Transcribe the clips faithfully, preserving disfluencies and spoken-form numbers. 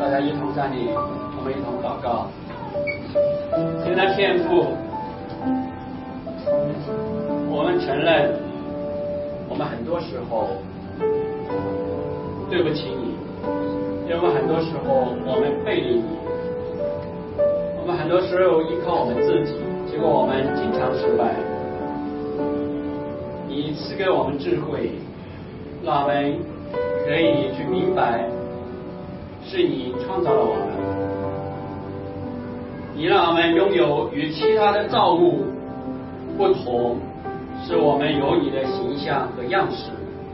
大家一同站立，我们一同祷告。亲爱的天父，我们承认，我们很多时候对不起你，因为很多时候我们背离你，我们很多时候依靠我们自己，结果我们经常失败。你赐给我们智慧，让我们可以去明白，是你创造了我们，你让我们拥有与其他的造物不同，是我们有你的形象和样式。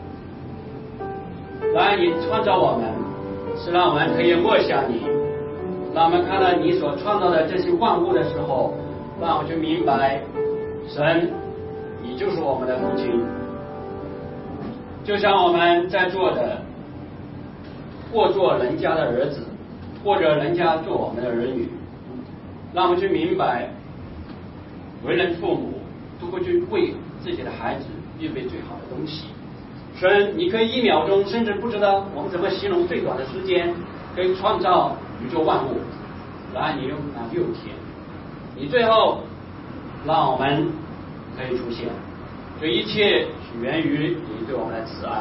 然而你创造我们，是让我们可以默想你，让我们看到你所创造的这些万物的时候，让我们去明白，神，你就是我们的父亲。就像我们在座的，或做人家的儿子，或者人家做我们的儿女，让我们去明白，为人父母都会去为自己的孩子预备最好的东西。神，你可以一秒钟甚至不知道我们怎么形容最短的时间可以创造宇宙万物，然而你用那六天，你最后让我们可以出现，这一切是源于你对我们的慈爱。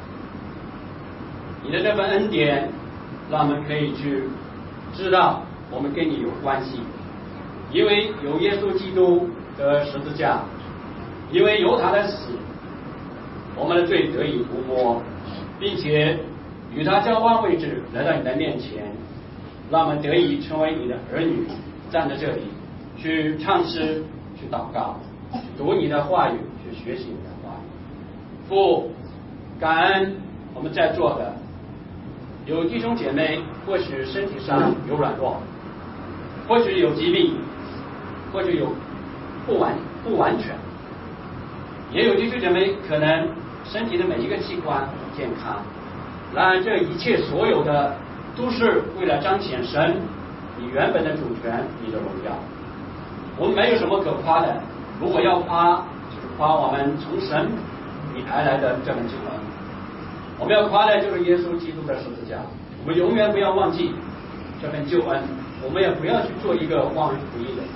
你的这份恩典让我们可以去知道我们跟你有关系，因为有耶稣基督的十字架，因为有他的死，我们的罪得以涂抹，并且与他交换位置来到你的面前，让我们得以成为你的儿女，站在这里去唱诗，去祷告，去读你的话语，去学习你的话语。父，感恩我们在座的有弟兄姐妹，或许身体上有软弱，或许有疾病，或许有不完不完全，也有弟兄姐妹可能身体的每一个器官健康。然而这一切所有的都是为了彰显神你原本的主权，你的荣耀。我们没有什么可夸的，如果要夸，就是夸我们从神你而来的这份救恩。我们要夸的就是耶稣基督的十字架，我们永远不要忘记这份救恩，我们也不要去做一个忘恩负义的人。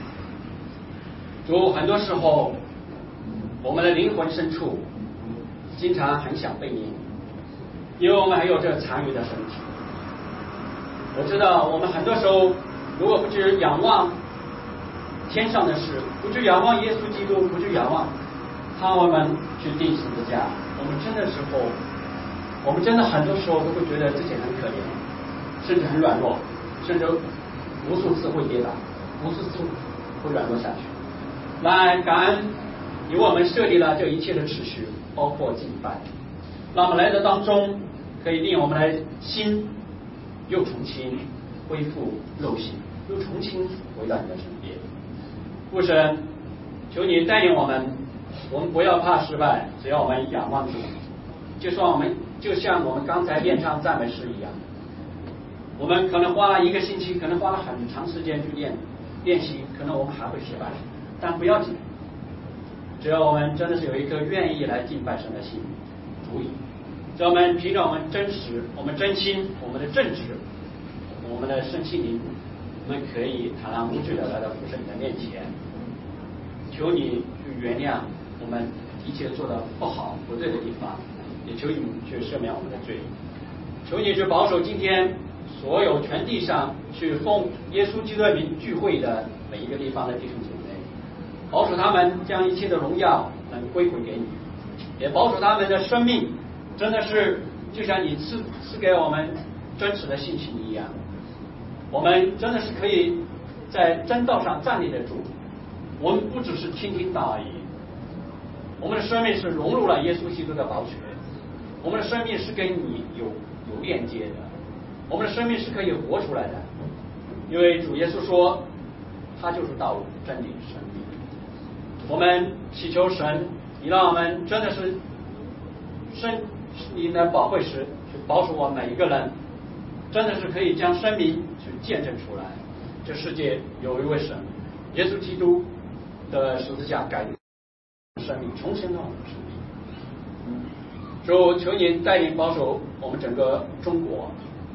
主，很多时候我们的灵魂深处经常很想被你，因为我们还有这残余的身体。我知道我们很多时候如果不去仰望天上的事，不去仰望耶稣基督，不去仰望他我们去钉十字架，我们真的时候我们真的很多时候都会觉得自己很可怜，甚至很软弱，甚至无数次会跌倒，无数次会软弱下去。然而感恩你为我们设立了这一切的秩序，包括敬拜，让我们来的当中可以令我们的心又重新恢复肉性，又重新回到你的身边。父神，求你带领我们，我们不要怕失败，只要我们仰望主，就算我们就像我们刚才练唱赞美诗一样，我们可能花了一个星期，可能花了很长时间去练练习，可能我们还会失败，但不要紧，只要我们真的是有一颗愿意来敬拜神的心，足以。只要我们凭着我们真实，我们真心，我们的正直，我们的身心灵，我们可以坦然无惧的来到父神你的面前，求你去原谅我们一切做的不好不对的地方，也求你去赦免我们的罪，求你去保守今天所有全地上去奉耶稣基督的名聚会的每一个地方的弟兄姐妹，保守他们将一切的荣耀能归回给你，也保守他们的生命真的是就像你赐赐给我们真实的信心一样，我们真的是可以在真道上站立得住，我们不只是听听道而已，我们的生命是融入了耶稣基督的宝血，我们的生命是跟你有有链接的，我们的生命是可以活出来的，因为主耶稣说他就是道路真理生命。我们祈求神你让我们真的是生你的宝贵时去保守我们每一个人，真的是可以将生命去见证出来，这世界有一位神耶稣基督的十字架改变生命，重新了我们的生命。主，求你带领保守我们整个中国，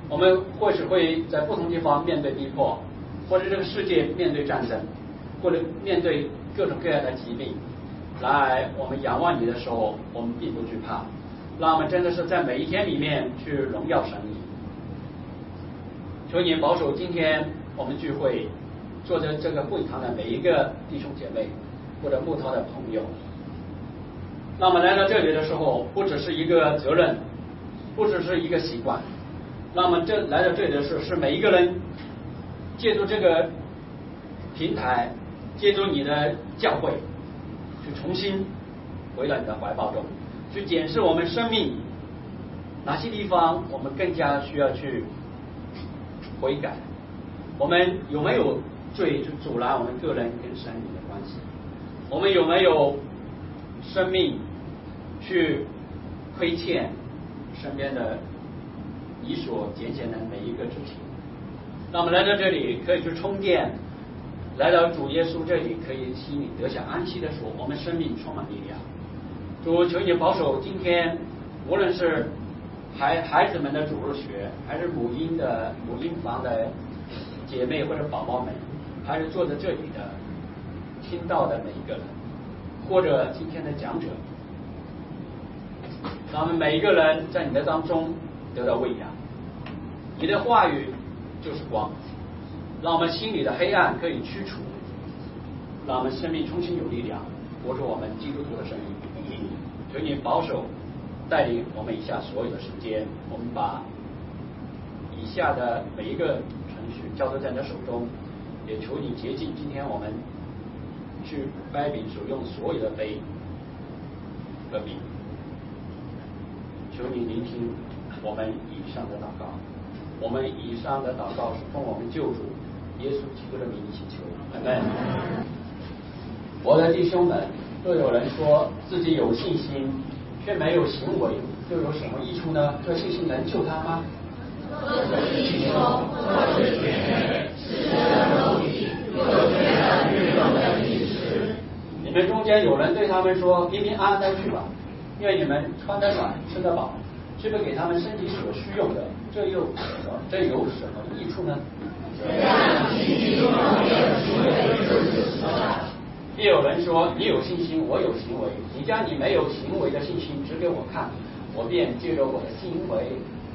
我们或许会在不同地方面对逼迫，或者这个世界面对战争，或者面对各种各样的疾病。来，我们仰望你的时候，我们并不惧怕。让我们真的是在每一天里面去荣耀神你。求你保守今天我们聚会坐在这个会堂的每一个弟兄姐妹或者慕道的朋友。那么来到这里的时候，不只是一个责任，不只是一个习惯。那么这来到这里的时候，是每一个人借助这个平台，借助你的教会，去重新回到你的怀抱中，去检视我们生命哪些地方我们更加需要去悔改，我们有没有罪去阻拦我们个人跟神灵的关系，我们有没有生命去亏欠身边的你所拣选的每一个肢体。那我们来到这里可以去充电，来到主耶稣这里可以心里得享安息的时候，我们生命充满力量。主，求你保守今天无论是孩孩子们的主日学，还是母婴的母婴房的姐妹或者宝宝们，还是坐在这里的听到的每一个人，或者今天的讲者，让我们每一个人在你的当中得到喂养。你的话语就是光，让我们心里的黑暗可以驱除，让我们生命重新有力量，活出我们基督徒的生命。求你保守带领我们以下所有的时间，我们把以下的每一个程序交托在你的手中，也求你洁净今天我们去掰饼所用所有的杯和饼。求你聆听我们以上的祷告，我们以上的祷告是奉我们救主耶稣基督的名祈求，阿们。我的弟兄们，若有人说自己有信心，却没有行为，又有什么益处呢？这信心能救他吗？ 或是弟兄，或是姐妹，是的肉体，又缺了日用的饮食。 你们中间有人对他们说：平平安安的去吧，因为你们穿得暖，吃得饱，是不是给他们身体所需用的？这又这有什么益处呢？ 这样信心若没有行为，就是死了。 也有人说：你有信心，我有行为。你将你没有行为的信心指给我看，我便借着我的行为，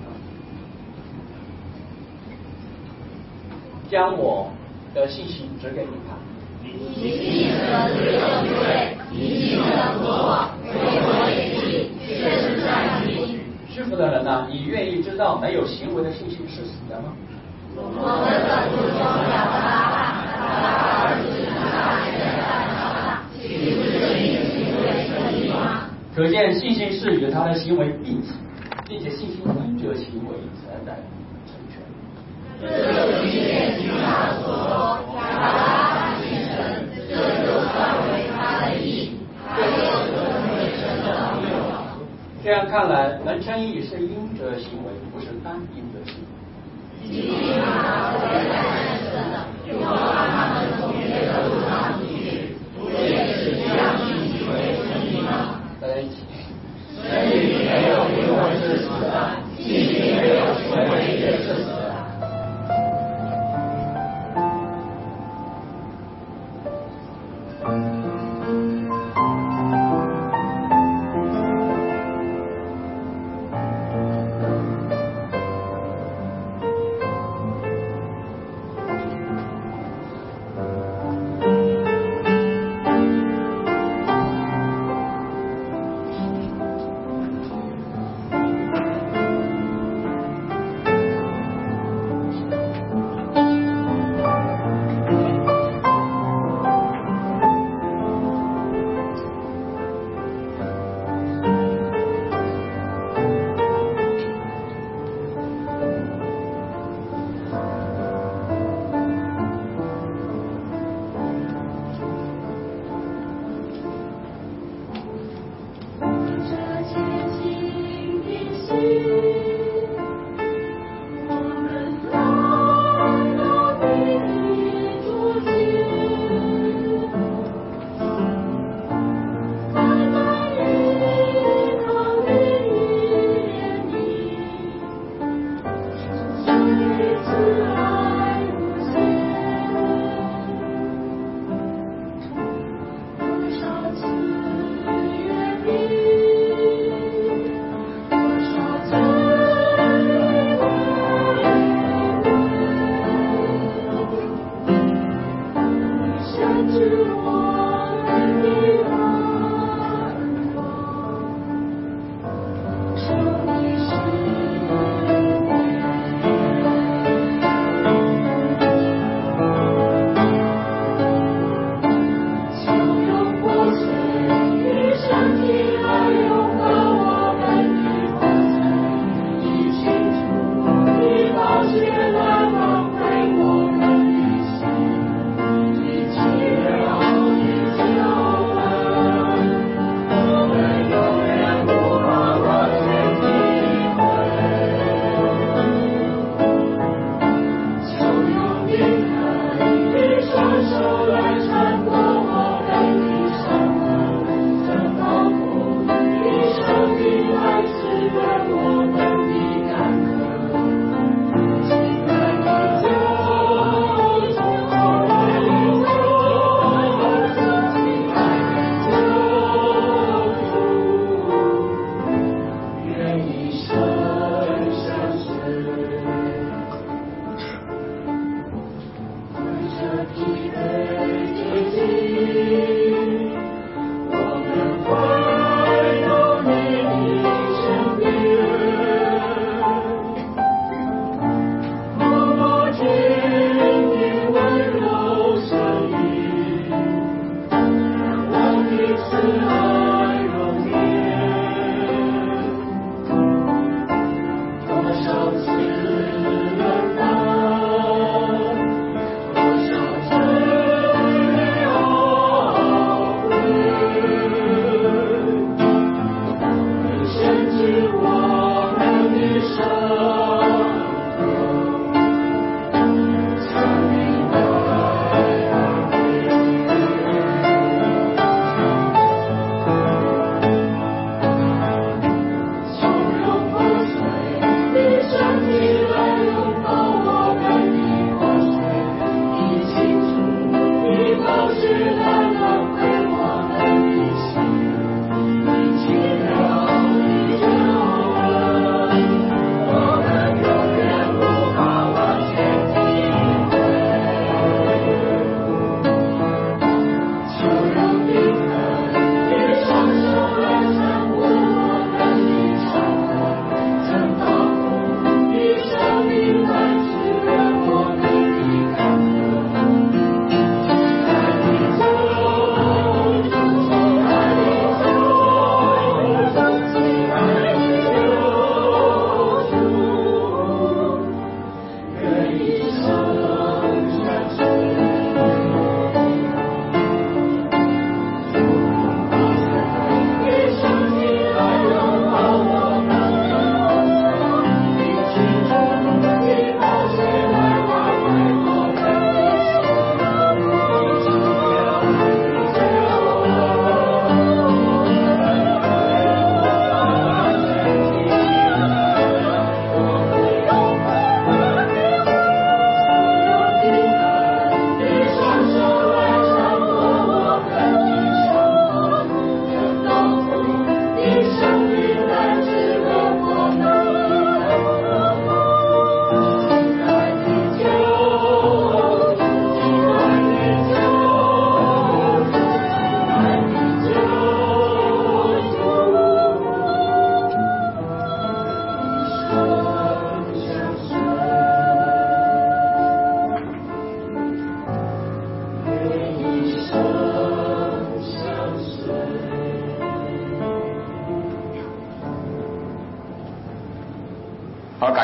将我的信心指给你看。 你信的只有罪，你信的我，为我也信，却是善心。 师傅的人呢、啊？你愿意知道没有行为的信心是死的吗？ 我们的祖宗亚伯拉罕，他儿子以撒也在那上，岂不是因行为称义吗？ 可见信心是与他的行为并起，并且信心因着行为才在成全。 这就是今天经上所说，亚伯拉罕信神，这就算为他的义，他又成为神的朋友。 这样看来，能称义是因着行为，不是单因着信。 基督他为在认神的，又把他们从别的路上出去，不也是将信行为称义吗？ 大家一起。 生育没有灵魂是死的，信心没有行为也是死的。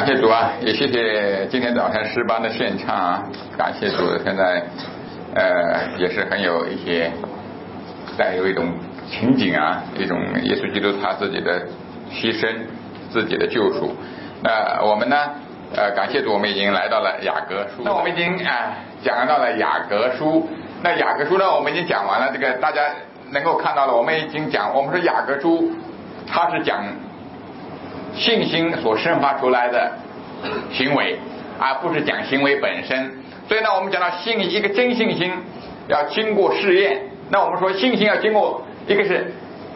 感谢主啊，也谢谢今天早晨诗班的献唱啊，感谢主，现在呃也是很有一些带有一种情景啊，一种耶稣基督他自己的牺牲，自己的救赎。那我们呢呃感谢主，我们已经来到了雅各书，那我们已经啊、呃、讲到了雅各书。那雅各书呢我们已经讲完了，这个大家能够看到了，我们已经讲，我们说雅各书它是讲信心所生发出来的行为，而不是讲行为本身。所以呢我们讲到信一个真信心要经过试验，那我们说信心要经过一个是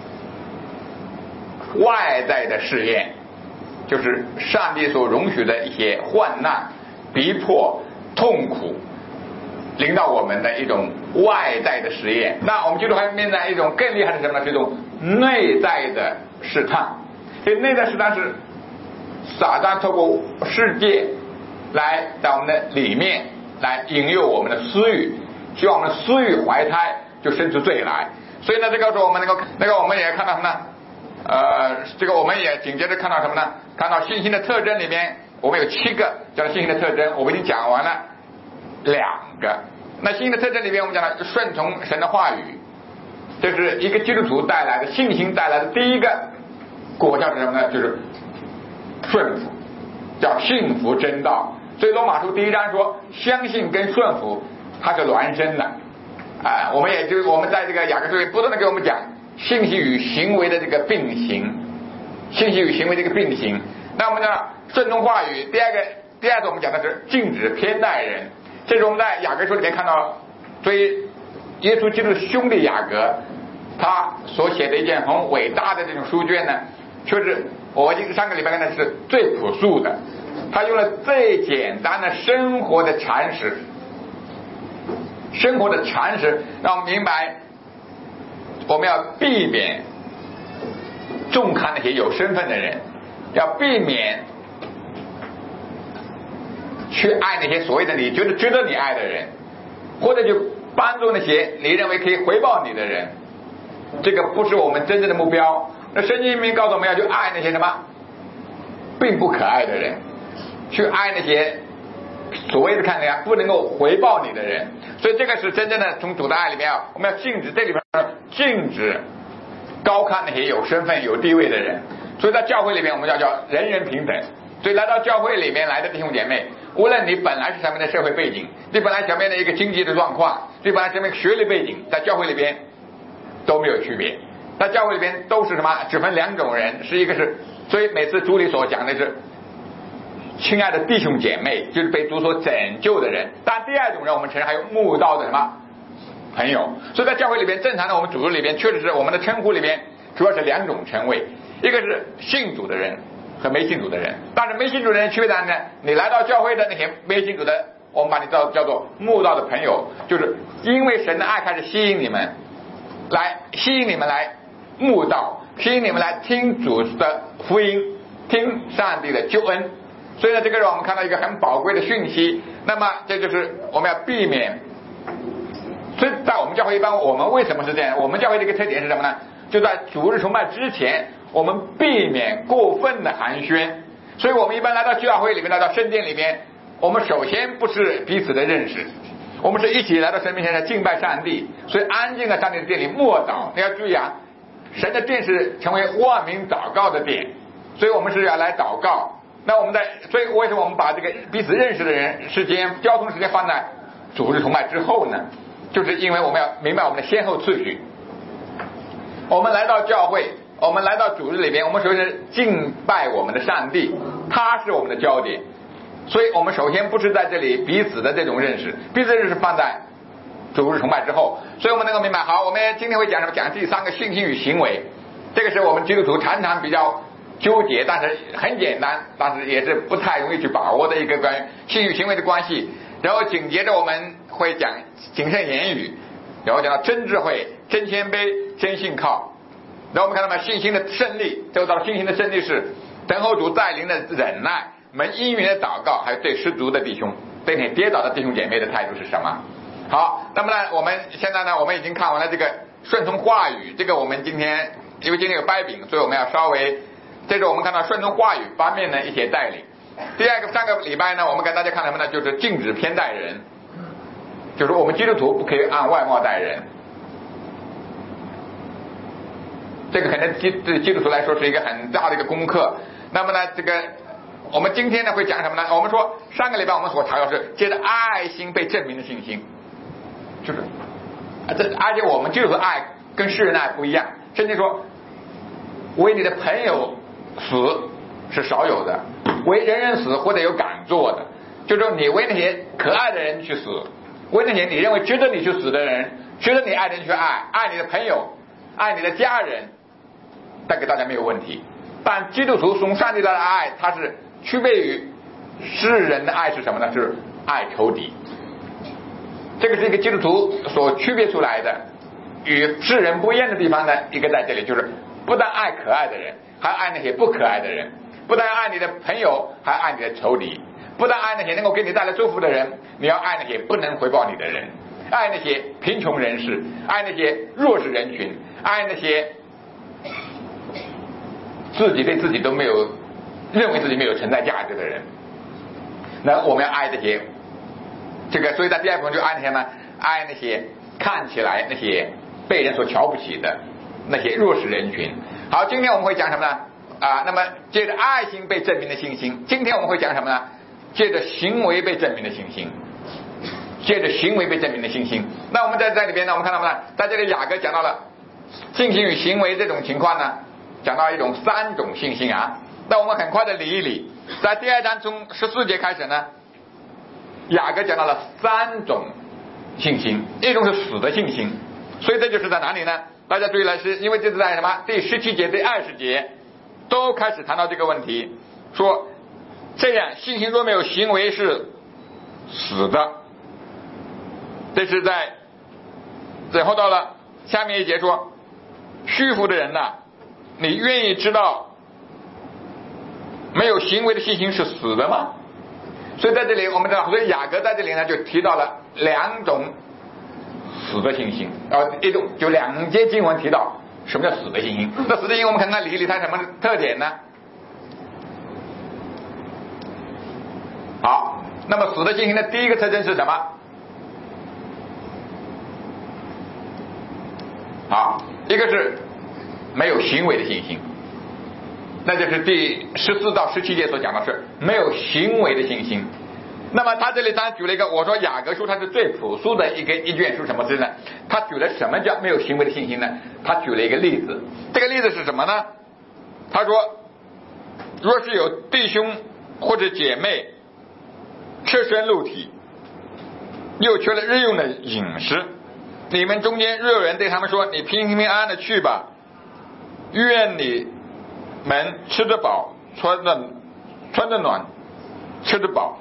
外在的试验，就是上帝所容许的一些患难、逼迫、痛苦临到我们的一种外在的实验。那我们基督还面对一种更厉害的什么呢？这种内在的试探。所以内在试探是撒旦透过世界来在我们的里面来引诱我们的私欲，希望我们的私欲怀胎，就生出罪来。所以呢，这个时候我们能够那个我们也看到什么呢？呃，这个我们也紧接着看到什么呢？看到信心的特征里面，我们有七个叫做信心的特征，我们已经讲完了两个。那信心的特征里面，我们讲了顺从神的话语，这是一个基督徒带来的信心带来的第一个果叫什么呢？就是顺服，叫信服真道。所以罗马书第一章说，相信跟顺服它是孪生的啊。我们也就我们在这个雅各书里不断的给我们讲信息与行为的这个并行，信息与行为的这个并行。那我们讲顺从话语，第二个第二个我们讲的是禁止偏待人。这是我们在雅各书里面看到，所以耶稣基督的兄弟雅各他所写的一件很伟大的这种书卷呢，确实我上个礼拜看的是最朴素的，他用了最简单的生活的常识，生活的常识让我们明白我们要避免重看那些有身份的人，要避免去爱那些所谓的你觉得值得你爱的人，或者就帮助那些你认为可以回报你的人，这个不是我们真正的目标。那圣经里面告诉我们要去爱那些什么并不可爱的人，去爱那些所谓的看起来不能够回报你的人。所以这个是真正的从主的爱里面啊，我们要禁止，这里面禁止高看那些有身份有地位的人。所以在教会里面我们要叫人人平等。所以来到教会里面来的弟兄姐妹，无论你本来是什么样的社会背景，你本来什么样的一个经济的状况，你本来什么样的学历背景，在教会里边都没有区别。在教会里边都是什么？只分两种人，是一个是，所以每次主里所讲的是亲爱的弟兄姐妹，就是被主所拯救的人。但第二种人我们承认还有慕道的什么朋友。所以在教会里边正常的我们组织里边确实是我们的称呼里边主要是两种称谓，一个是信主的人和没信主的人。但是没信主的人区别在呢，你来到教会的那些没信主的，我们把你叫叫做慕道的朋友，就是因为神的爱开始吸引你们来吸引你们来慕道，吸引你们来听主的福音，听上帝的救恩。所以呢，这个让我们看到一个很宝贵的讯息。那么这就是我们要避免。所以在我们教会一般，我们为什么是这样？我们教会的一个特点是什么呢？就在主日崇拜之前，我们避免过分的寒暄。所以我们一般来到教会里面，来到圣殿里面，我们首先不是彼此的认识，我们是一起来到神面前来敬拜上帝。所以安静的上帝的殿里默祷。你要注意啊，神的殿是成为万民祷告的殿，所以我们是要来祷告。那我们在，所以为什么我们把这个彼此认识的人时间、交通时间放在主日崇拜之后呢？就是因为我们要明白我们的先后次序。我们来到教会，我们来到主日里边，我们首先是敬拜我们的上帝，他是我们的焦点。所以我们首先不是在这里彼此的这种认识，彼此认识放在主日崇拜之后。所以我们能够明白，好，我们今天会讲什么？讲第三个信心与行为。这个是我们基督徒常常比较纠结，但是很简单，但是也是不太容易去把握的一个关于信与行为的关系。然后紧接着我们会讲谨慎言语，然后讲到真智慧、真谦卑、真信靠。然后我们看到吗？信心的胜利，最后到信心的胜利是等候主带领的忍耐，门因缘的祷告，还有对失足的弟兄、对你跌倒的弟兄姐妹的态度是什么？好，那么呢，我们现在呢，我们已经看完了这个顺从话语。这个我们今天因为今天有掰饼，所以我们要稍微，这是我们看到顺从话语方面的一些带领。 第二个上个礼拜呢，我们跟大家看什么呢？就是禁止偏待人，就是我们基督徒不可以按外貌待人。这个可能基对基督徒来说是一个很大的一个功课。那么呢，这个我们今天呢会讲什么呢？我们说上个礼拜我们所查到是借着爱心被证明的信心，就是啊，这而且我们基督徒的爱跟世人的爱不一样。甚至说，为你的朋友死是少有的，为人人死或者有敢做的，就是说你为那些可爱的人去死，为那些你认为值得你去死的人，值得你爱的人去爱，爱你的朋友，爱你的家人，带给大家没有问题。但基督徒从上帝来的爱，它是区别于世人的爱是什么呢？是爱仇敌。这个是一个基督徒所区别出来的与世人不一样的地方呢，一个在这里，就是不但爱可爱的人，还爱那些不可爱的人；不但爱你的朋友，还爱你的仇敌；不但爱那些能够给你带来祝福的人，你要爱那些不能回报你的人，爱那些贫穷人士，爱那些弱势人群，爱那些自己对自己都没有认为自己没有存在价值的人。那我们要爱这些，这个所以在第二部分就爱那些呢，爱那些看起来那些被人所瞧不起的那些弱势人群。好，今天我们会讲什么呢？啊，那么借着爱心被证明的信心。今天我们会讲什么呢？借着行为被证明的信心。借着行为被证明的信心。那我们在这里边呢，我们看到呢，在这里雅各讲到了信心与行为这种情况呢，讲到一种三种信心啊。那我们很快的理一理，在第二章从十四节开始呢，雅各讲到了三种信心，一种是死的信心。所以这就是在哪里呢？大家注意了，是因为这是在什么？第十七节、第二十节都开始谈到这个问题，说这样信心若没有行为是死的。这是在最后到了下面一节说，虚浮的人呐、啊，你愿意知道没有行为的信心是死的吗？所以在这里我们知道，所以雅各在这里呢就提到了两种死的信心，然后一种就两节经文提到什么叫死的信心。那死的信心我们看看理一理它什么特点呢？好，那么死的信心的第一个特征是什么？好，一个是没有行为的信心，那就是第十四到十七节所讲的是没有行为的信心。那么他这里当然举了一个，我说雅各书它是最朴素的一个一卷书，什么之呢？他举了什么叫没有行为的信心呢？他举了一个例子，这个例子是什么呢？他说，若是有弟兄或者姐妹赤身露体，又缺了日用的饮食，你们中间若有人对他们说，你平平安安的去吧，愿你们吃得饱，穿得穿得暖，吃得饱，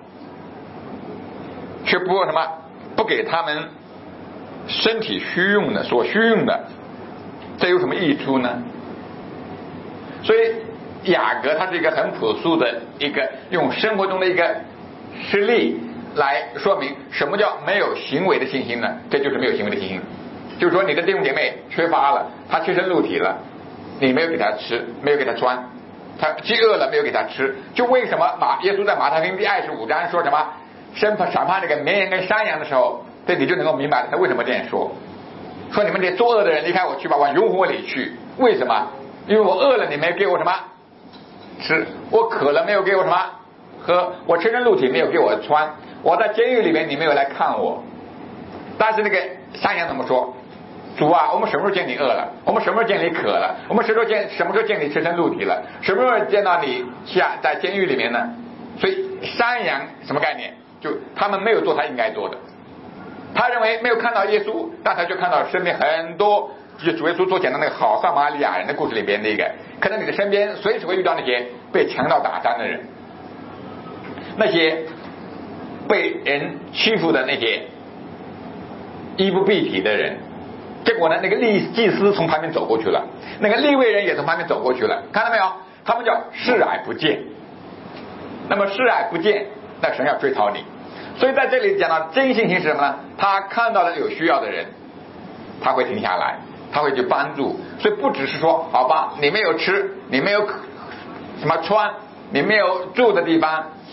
却不什么不给他们身体需用的所需用的，这有什么益处呢？所以雅各他是一个很朴素的一个用生活中的一个实例来说明什么叫没有行为的信心呢？这就是没有行为的信心。就是说你的弟兄姐妹缺乏了，他赤身露体了，你没有给他吃，没有给他穿，他饥饿了没有给他吃。就为什么马耶稣在马太福音第二十五章说什么审判审判那个绵羊跟山羊的时候，这你就能够明白了他为什么这样说。说你们这作恶的人离开我去吧，往永火里去。为什么？因为我饿了你没有给我什么吃，我渴了没有给我什么喝，我赤身露体没有给我穿，我在监狱里面你没有来看我。但是那个山羊怎么说？主啊，我们什么时候见你饿了？我们什么时候见你渴了？我们什么时候见什么时候见你赤身露体了？什么时候见到你下在监狱里面呢？所以山羊什么概念？就他们没有做他应该做的，他认为没有看到耶稣，但他就看到身边很多，就主耶稣所讲的那个好撒玛利亚人的故事里边那个，可能你的身边随时会遇到那些被强盗打伤的人，那些被人欺负的那些衣不蔽体的人。结果呢，那个利祭司从旁边走过去了，那个利未人也从旁边走过去了，看到没有？他们叫视而不见。那么视而不见，那神要追讨你。所以在这里讲到真信心是什么呢？他看到了有需要的人，他会停下来，他会去帮助。所以不只是说好吧，你没有吃，你没有什么穿，你没有住的地方，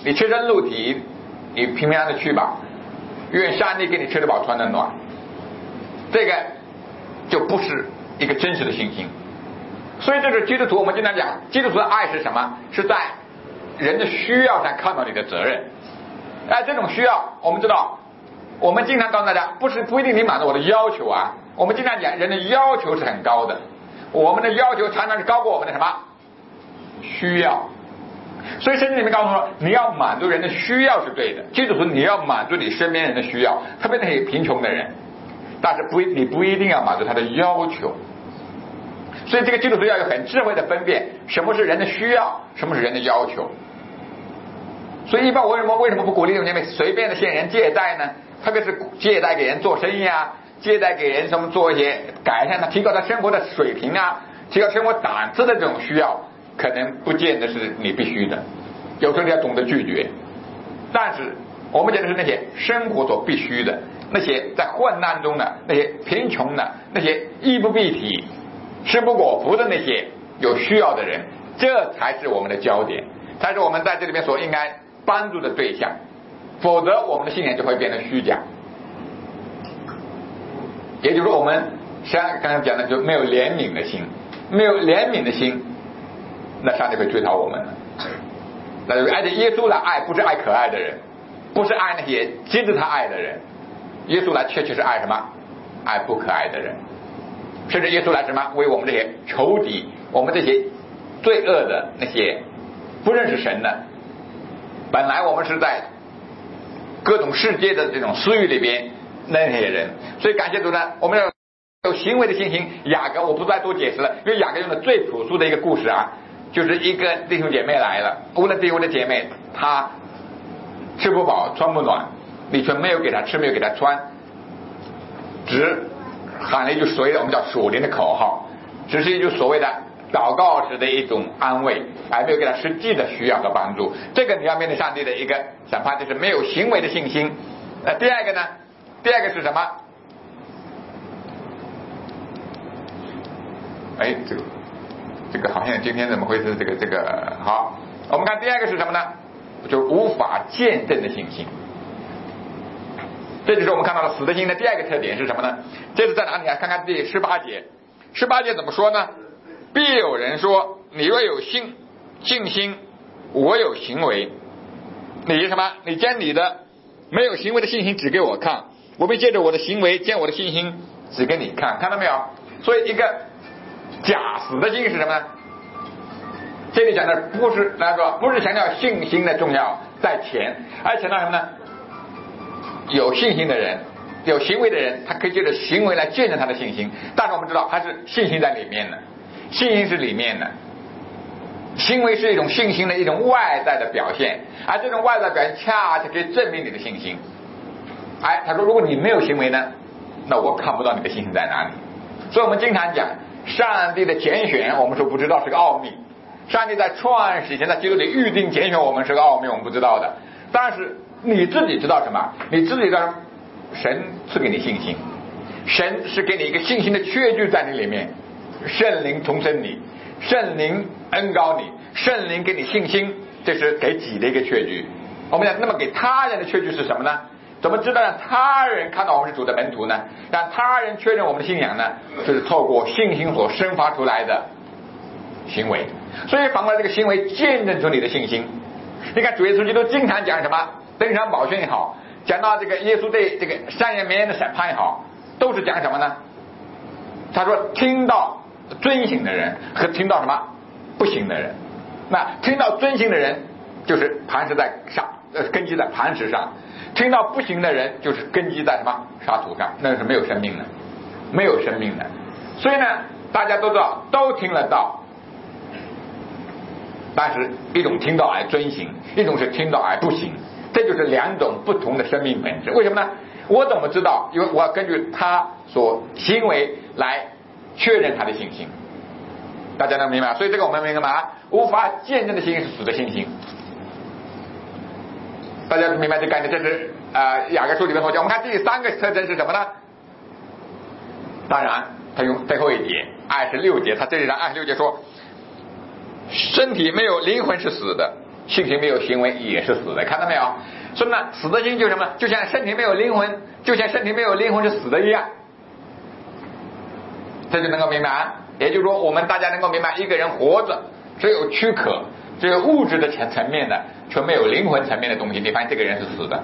你赤身露体，你平平安安的去吧，愿上帝给你吃得饱穿得暖。这个就不是一个真实的信心。所以这是基督徒，我们经常讲基督徒的爱是什么？是在人的需要上看到你的责任。哎，这种需要我们知道，我们经常告诉大家，不是不一定你满足我的要求啊。我们经常讲人的要求是很高的，我们的要求常常是高过我们的什么需要。所以圣经里面告诉我，你要满足人的需要是对的，基督徒你要满足你身边人的需要，特别那些贫穷的人，但是不你不一定要满足他的要求。所以这个基督徒要有很智慧的分辨，什么是人的需要，什么是人的要求。所以一般我为什么为什么不鼓励你们随便的向人借贷呢？特别是借贷给人做生意啊，借贷给人什么做一些改善他提高他生活的水平啊，提高生活档次的这种需要，可能不见得是你必须的，有时候你要懂得拒绝。但是我们讲的是那些生活所必须的，那些在患难中的，那些贫穷的，那些衣不蔽体吃不果腹的那些有需要的人，这才是我们的焦点，才是我们在这里面所应该帮助的对象，否则我们的信仰就会变得虚假。也就是说，我们像刚才讲的，就没有怜悯的心，没有怜悯的心，那上帝会追讨我们的。那就是按照耶稣来爱，不是爱可爱的人，不是爱那些值得他爱的人，耶稣来确确是爱什么？爱不可爱的人。甚至耶稣来什么？为我们这些仇敌，我们这些罪恶的那些不认识神的，本来我们是在各种世界的这种私欲里边那些人。所以感谢主呢，我们要有行为的信心。雅各我不再多解释了，因为雅各用的最朴素的一个故事啊，就是一个弟兄姐妹来了，无论弟兄的姐妹，她吃不饱穿不暖，你却没有给她吃，没有给她穿，只喊了一句所谓的我们叫属灵的口号，只是一句所谓的祷告时的一种安慰，还没有给他实际的需要和帮助。这个你要面对上帝的一个审判，就是没有行为的信心。那第二个呢？第二个是什么？哎，这个这个好像今天怎么会是这个这个好？我们看第二个是什么呢？就是无法见证的信心。这就是我们看到了死的心的第二个特点是什么呢？这是在哪里啊？看看第十八节。十八节怎么说呢？必有人说，你若有信信心，我有行为。你什么？你将你的没有行为的信心指给我看，我会借着我的行为将我的信心指给你看。看到没有？所以一个假死的心是什么呢？这里讲的不是来说，不是强调信心的重要在前，而强调什么呢？有信心的人，有行为的人，他可以借着行为来见证他的信心。但是我们知道，他是信心在里面的，信心是里面的，行为是一种信心的一种外在的表现，而这种外在表现恰恰可以证明你的信心。哎，他说，如果你没有行为呢，那我看不到你的信心在哪里。所以我们经常讲，上帝的拣选，我们说不知道是个奥秘。上帝在创始以前在基督里预定拣选我们是个奥秘，我们不知道的。但是你自己知道什么？你自己知道神赐给你信心，神是给你一个信心的确据在你里面，圣灵重生你，圣灵恩膏你，圣灵给你信心，这是给己的一个确据。我们讲，那么给他人的确据是什么呢？怎么知道让他人看到我们是主的门徒呢？让他人确认我们的信仰呢？就是透过信心所生发出来的行为。所以反过来，这个行为见证出你的信心。你看主耶稣基督经常讲什么？登山宝训也好，讲到这个耶稣对这个善人绵延的审判也好，都是讲什么呢？他说听到遵行的人和听到什么不行的人。那听到遵行的人就是磐石在上，呃，根基在磐石上；听到不行的人就是根基在什么沙土上，那是没有生命的，没有生命的。所以呢，大家都知道，都听了道。但是一种听到而遵行，一种是听到而不行，这就是两种不同的生命本质。为什么呢？我怎么知道？因为我要根据他所行为来确认他的信心。大家能明白？所以这个我们明白吗？无法见证的信心是死的信心。大家明白这个概念？这是呃雅各书里面所讲。我们看第三个特征是什么呢？当然，他用最后一节二十六节，他这里上二十六节说，身体没有灵魂是死的， 信心没有行为也是死的，看到没有？所以呢，死的心就是什么？就像身体没有灵魂，就像身体没有灵魂是死的一样。这就能够明白，也就是说，我们大家能够明白，一个人活着只有躯壳，只有物质的层层面的，却没有灵魂层面的东西，你发现这个人是死的。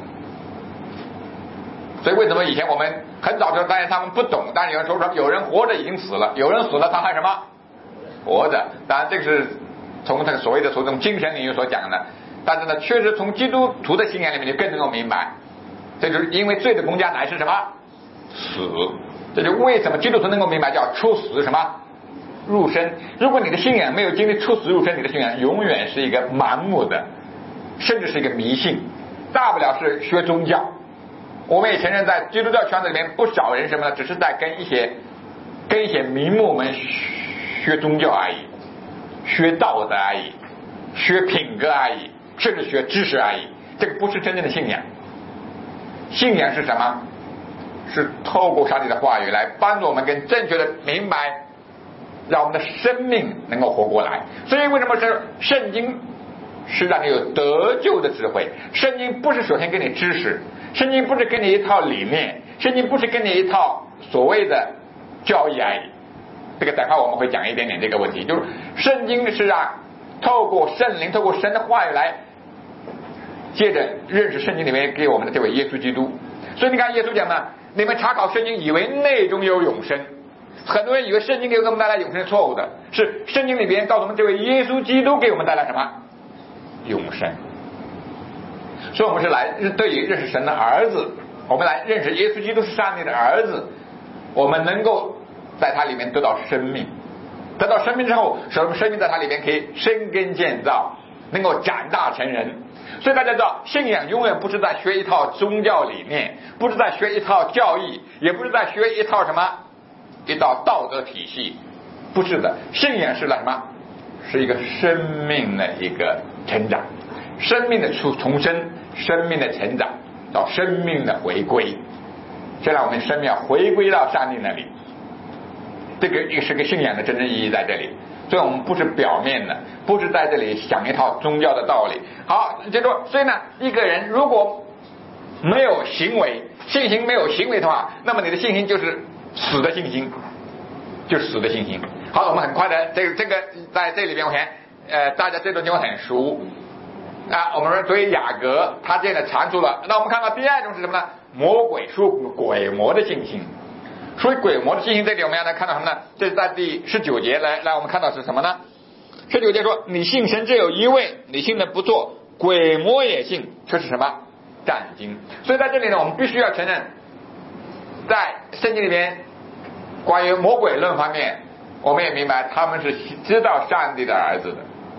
所以为什么以前我们很早就，当然他们不懂，但是有人说说有人活着已经死了，有人死了他还什么活着？当然这个是从这个所谓的从这种精神领域所讲的，但是呢，确实从基督徒的信仰里面就更能够明白，这就是因为罪的工价乃是什么死，这就为什么基督徒能够明白叫出死什么入生。如果你的信仰没有经历出死入生，你的信仰永远是一个盲目的，甚至是一个迷信，大不了是学宗教。我们也承认，在基督教圈子里面，不少人什么呢？只是在跟一些跟一些名目们学宗教而已，学道德而已，学品格而已，甚至学知识而已。这个不是真正的信仰。信仰是什么？是透过上帝的话语来帮助我们更正确的明白，让我们的生命能够活过来。所以为什么是圣经是让你有得救的智慧？圣经不是首先给你知识，圣经不是给你一套理念，圣经不是给你一套所谓的教义而已。这个等会我们会讲一点点这个问题，就是圣经是让透过圣灵，透过神的话语来接着认识圣经里面给我们的这位耶稣基督。所以你看耶稣讲呢，你们查考圣经以为内中有永生，很多人以为圣经给我们带来永生，错误的，是圣经里边告诉我们这位耶稣基督给我们带来什么永生。所以我们是来对于认识神的儿子，我们来认识耶稣基督是上帝的儿子，我们能够在他里面得到生命，得到生命之后，使我们生命在他里面可以生根建造，能够长大成人。所以大家知道，信仰永远不是在学一套宗教理念，不是在学一套教义，也不是在学一套什么一套道德体系，不是的。信仰是什么？是一个生命的一个成长，生命的重生，生命的成长，到生命的回归。这让我们生命要回归到上帝那里，这个也是个信仰的真正意义在这里。所以我们不是表面的，不是在这里想一套宗教的道理。好，就说，所以呢，一个人如果没有行为，信心没有行为的话，那么你的信心就是死的信心，就是死的信心。好，我们很快的，这个这个在这里边，我看呃大家这段经文很熟啊。我们说，所以雅各他这样的阐述了。那我们看到第二种是什么呢？魔鬼属鬼魔的信心。所以鬼魔的信心，这里我们要来看到什么呢？这是在第十九节，来来我们看到是什么呢？十九节说，你信神只有一位，你信的不错，鬼魔也信，这是什么？战经。所以在这里呢，我们必须要承认，在圣经里面关于魔鬼论方面，我们也明白他们是知道上帝的儿子的。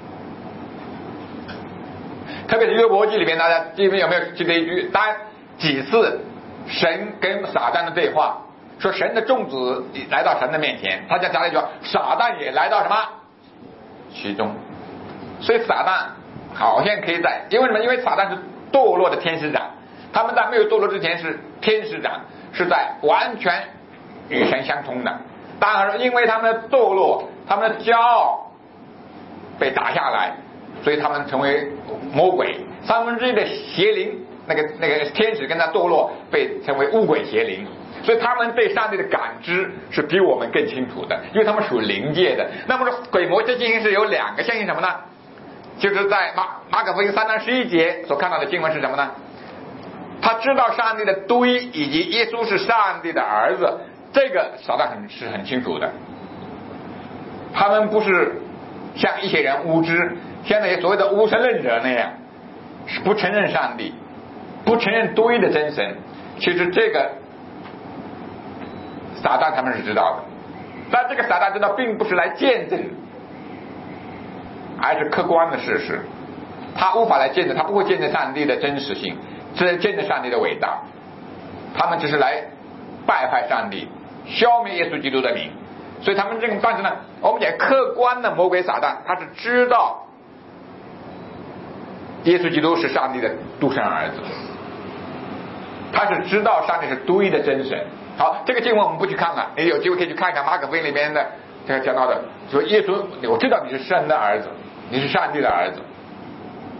特别是约伯记里面，大家记得有没有记得一句？当几次神跟撒旦的对话，说神的众子来到神的面前，他就加了一句话，撒旦也来到什么其中。所以撒旦好像可以在，因为什么？因为撒旦是堕落的天使长，他们在没有堕落之前是天使长，是在完全与神相通的。当然因为他们的堕落，他们的骄傲被打下来，所以他们成为魔鬼。三分之一的邪灵，那个那个天使跟他堕落，被称为污鬼邪灵。所以他们对上帝的感知是比我们更清楚的，因为他们属灵界的。那么说鬼魔这信心是有两个相信什么呢？就是在马马可福音三章十一节所看到的经文是什么呢？他知道上帝的独一以及耶稣是上帝的儿子，这个撒旦很是很清楚的。他们不是像一些人无知，像那些所谓的无神论者那样，不承认上帝，不承认独一的真神。其实这个撒旦他们是知道的，但这个撒旦知道并不是来见证，而是客观的事实。他无法来见证，他不会见证上帝的真实性，只见证上帝的伟大。他们只是来败坏上帝，消灭耶稣基督的名。所以他们这个，但是呢，我们讲客观的魔鬼撒旦，他是知道耶稣基督是上帝的独生儿子，他是知道上帝是独一的真神。好，这个经文我们不去看了，你有机会可以去看一看马可福音里面的这个讲到的，说耶稣，我知道你是神的儿子，你是上帝的儿子。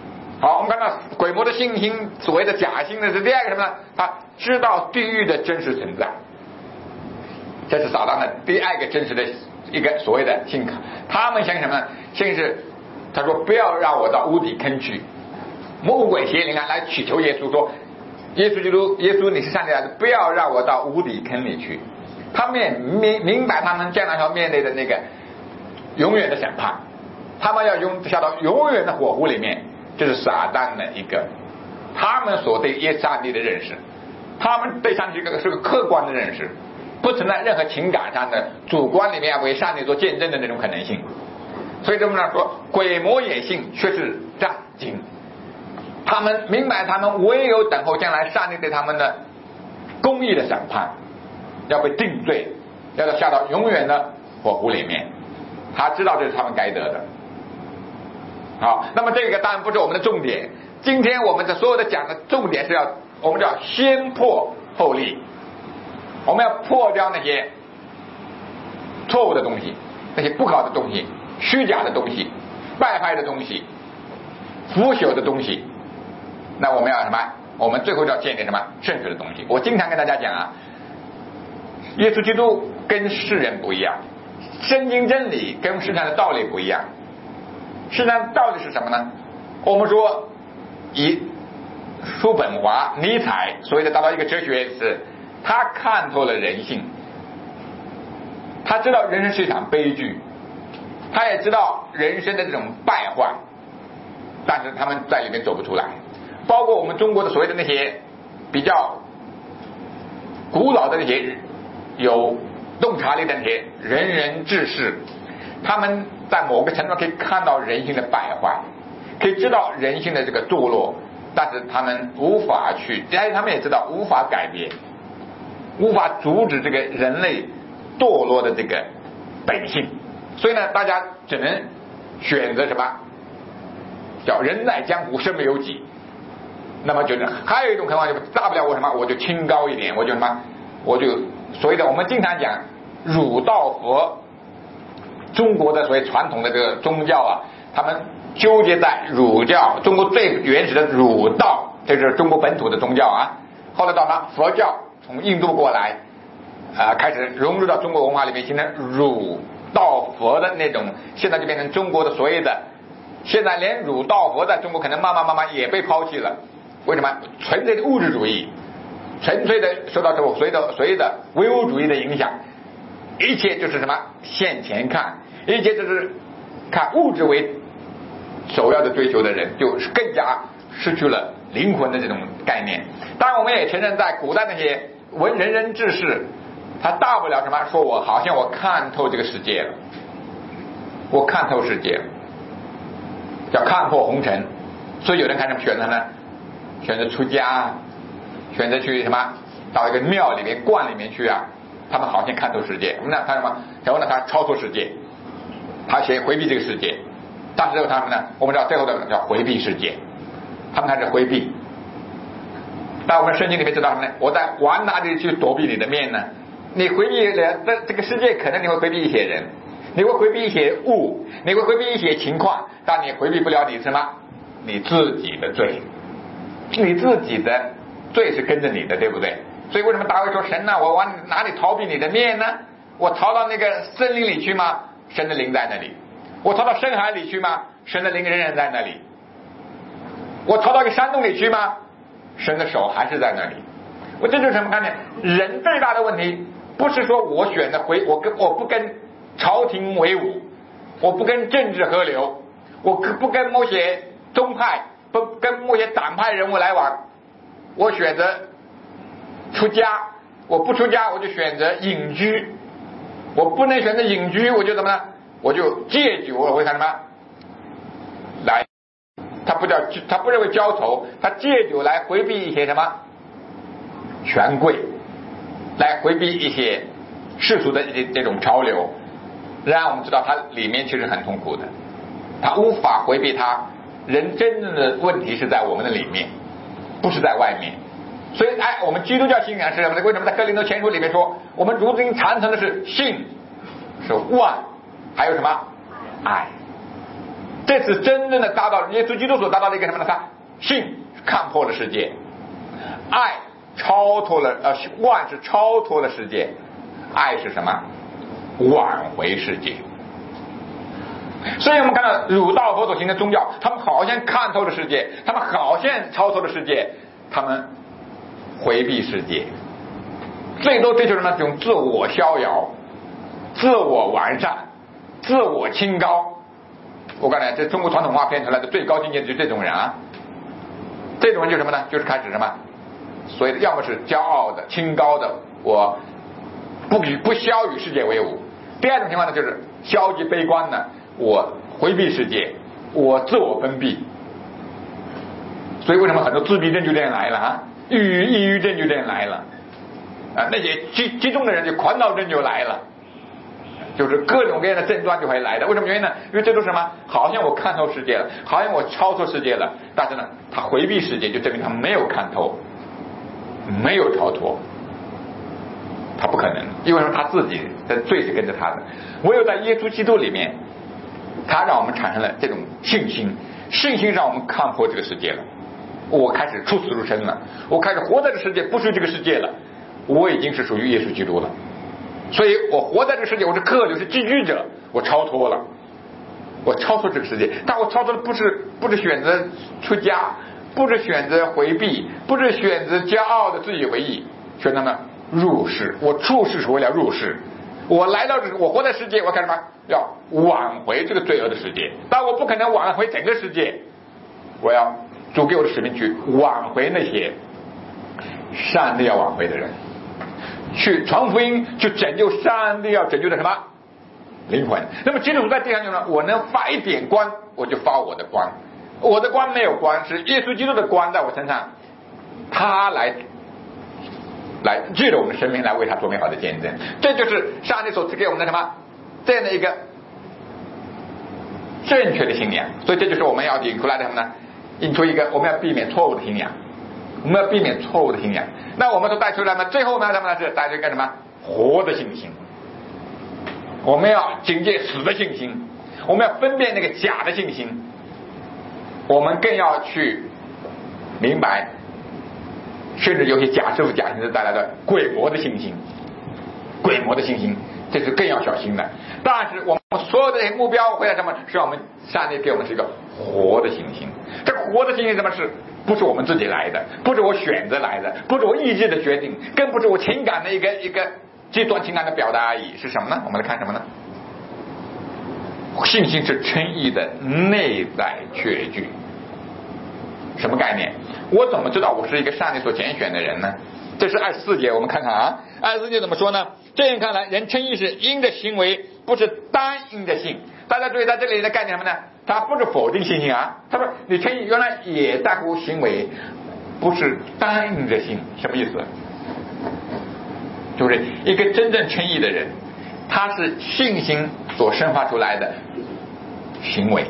好，我们看到鬼魔的信心，所谓的假信呢，是第二个什么呢？他知道地狱的真实存在，这是撒旦的第二个真实的一个所谓的信仰。他们相信什么呢？相信是他说不要让我到无底坑去，魔鬼邪灵啊来祈求耶稣说，耶稣基督，耶稣你是上帝儿子，不要让我到无底坑里去。他们也明明白他们将来要面对的那个永远的审判，他们要永下到永远的火湖里面。这是撒旦的一个他们所对耶上帝的认识，他们对上帝这个是个客观的认识，不存在任何情感上的主观里面为上帝做见证的那种可能性。所以这么来说，鬼魔也信却是战惊，他们明白他们唯有等候将来上帝对他们的公义的审判，要被定罪，要下到永远的火湖里面。他知道这是他们该得的。好，那么这个当然不是我们的重点，今天我们的所有的讲的重点是要我们叫先破后立，我们要破掉那些错误的东西，那些不好的东西，虚假的东西，败坏的东西，腐朽的东西。那我们要什么？我们最后要建立什么？圣洁的东西。我经常跟大家讲啊，耶稣基督跟世人不一样，圣经真理跟世上的道理不一样。世上道理是什么呢？我们说以叔本华、尼采所谓的达到一个哲学是，他看透了人性，他知道人生是一场悲剧，他也知道人生的这种败坏，但是他们在里面走不出来。包括我们中国的所谓的那些比较古老的那些有洞察力的那些仁人志士，他们在某个程度上可以看到人性的败坏，可以知道人性的这个堕落，但是他们无法去，而且他们也知道无法改变，无法阻止这个人类堕落的这个本性。所以呢，大家只能选择什么？叫人在江湖身不由己。那么就是还有一种情况，就大不了我什么，我就清高一点，我就什么，我就所谓的我们经常讲儒道佛。中国的所谓传统的这个宗教啊，他们纠结在儒教，中国最原始的儒道，这是中国本土的宗教啊。后来到了佛教从印度过来，啊、呃，开始融入到中国文化里面，形成儒道佛的那种，现在就变成中国的所谓的，现在连儒道佛在中国可能慢慢慢慢也被抛弃了。为什么？纯粹的物质主义，纯粹的受到这种所谓的所谓的唯物主义的影响，一切就是什么向前看，一切就是看物质为首要的追求的人，就更加失去了灵魂的这种概念。当然我们也承认，在古代那些文人人志士，他大不了什么，说我好像我看透这个世界了，我看透世界了，叫看破红尘。所以有人看什么选择呢？选择出家，选择去什么到一个庙里面观里面去啊，他们好像看透世界。我们呢，他什么？然后呢，他超脱世界，他先回避这个世界。但是他们呢，我们知道最后的叫回避世界，他们开始回避。但我们圣经里面知道什么呢？我在往哪里去躲避你的面呢？你回避的这个世界，可能你会回避一些人，你会回避一些物，你会回避一些情况，但你回避不了你什么？你自己的罪。你自己的罪是跟着你的，对不对？所以为什么大卫说神呢、啊？我往哪里逃避你的面呢？我逃到那个森林里去吗？神的灵在那里。我逃到深海里去吗？神的灵仍然在那里。我逃到一个山洞里去吗？神的手还是在那里。我这就是什么概念？人最大的问题不是说我选的回，我跟我不跟朝廷为伍，我不跟政治合流，我不跟某些宗派。不跟某些党派人物来往，我选择出家，我不出家我就选择隐居，我不能选择隐居，我就怎么呢？我就戒酒，我会干什么？来，他不叫他不认为交仇，他戒酒来回避一些什么权贵，来回避一些世俗的这种潮流，让我们知道他里面其实很痛苦的，他无法回避他。人真正的问题是在我们的里面，不是在外面。所以哎，我们基督教信仰是什么呢？为什么在哥林多前书里面说我们如今传承的是信，是万，还有什么爱？ 这次真正的达到耶稣基督所达到的一个什么呢？看，信看破了世界，爱超脱了呃万事超脱了世界，爱是什么？挽回世界。所以我们看到儒道佛所行的宗教，他们好像看透了世界，他们好像超脱了世界，他们回避世界，最多追求什么？这种自我逍遥、自我完善、自我清高。我刚才这中国传统文化片出来的最高境界就是这种人啊，这种人就是什么呢？就是开始什么？所以要么是骄傲的、清高的，我不与不消与世界为伍；第二种情况呢，就是消极悲观的，我回避世界，我自我封闭。所以为什么很多自闭症就这样来了啊？抑郁抑郁症就这样来了啊？那些激激动的人就狂躁症就来了，就是各种各样的症状就会来的。为什么原因呢？因为这都是什么？好像我看透世界了，好像我超脱世界了，但是呢，他回避世界，就证明他没有看透，没有超脱。他不可能，因为他自己的罪是跟着他的。唯有在耶稣基督里面，他让我们产生了这种信心，信心让我们看破这个世界了。我开始出死入生了，我开始活在这个世界，不属于这个世界了，我已经是属于耶稣基督了。所以我活在这个世界，我是客流，是寄居者，我超脱了，我超脱这个世界。但我超脱的不是不是选择出家，不是选择回避，不是选择骄傲的自以为意，选择呢入世。我出世是为了入世，我来到这，我活在世界，我干什么？要挽回这个罪恶的世界。但我不可能挽回整个世界，我要主给我的使命去挽回那些上帝要挽回的人，去传福音，去拯救上帝要拯救的什么灵魂。那么基督徒在地上呢，我能发一点光，我就发我的光，我的光没有光，是耶稣基督的光在我身上，他来来借着我们的生命来为他做美好的见证。这就是上帝所赐给我们的什么这样的一个正确的信仰。所以这就是我们要引出来的什么呢？引出一个我们要避免错误的信仰，我们要避免错误的信仰。那我们所带出来呢，最后呢，他们呢是带出一个什么活的信心。我们要警戒死的信心，我们要分辨那个假的信心，我们更要去明白，甚至有些假师傅假先知带来的鬼魔的信心，鬼魔的信心，这是更要小心的。但是我们所有的目标回来什么？是让我们上帝给我们是一个活的信心。这个活的信心什么？是不是我们自己来的？不是我选择来的，不是我意志的决定，更不是我情感的一个一个极端情感的表达而已。是什么呢？我们来看什么呢？信心是称义的内在确据。什么概念？我怎么知道我是一个上帝所拣选的人呢？这是二十四节，我们看看啊，二十四节怎么说呢？这样看来，人称义是因着行为，不是单因着信。大家注意，在这里的概念什么呢？他不是否定信心啊，他说你称义原来也在乎行为，不是单因着信。什么意思？就是一个真正称义的人，他是信心所生发出来的行为。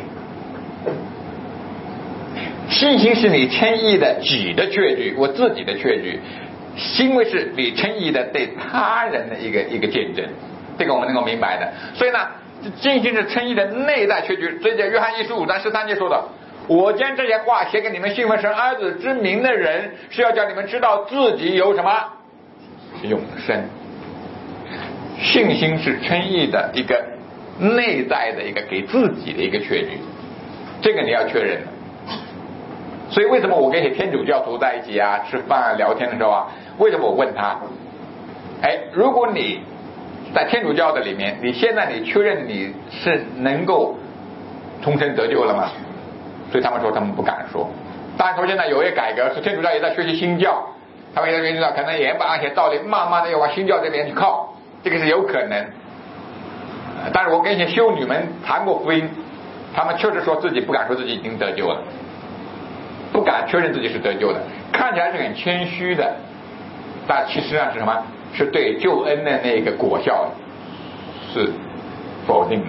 信心是你称义的己的确据，我自己的确据；行为是你称义的对他人的一个一个见证。这个我们能够明白的。所以呢，信心是称义的内在确据。所以在约翰一书五章十三节说的：“我将这些话写给你们信奉神儿子之名的人，是要叫你们知道自己有什么永生。”信心是称义的一个内在的一个给自己的一个确据，这个你要确认的。所以为什么我跟一些天主教徒在一起啊，吃饭啊，聊天的时候啊，为什么我问他，哎，如果你在天主教的里面，你现在你确认你是能够重生得救了吗？所以他们说他们不敢说。当然说现在有一些改革，是天主教也在学习新教，他们也在学习到可能也把一些道理慢慢的要往新教这边去靠，这个是有可能。但是我跟一些修女们谈过福音，他们确实说自己不敢说自己已经得救了，不敢确认自己是得救的，看起来是很谦虚的，但其实上是什么？是对救恩的那个果效是否定的，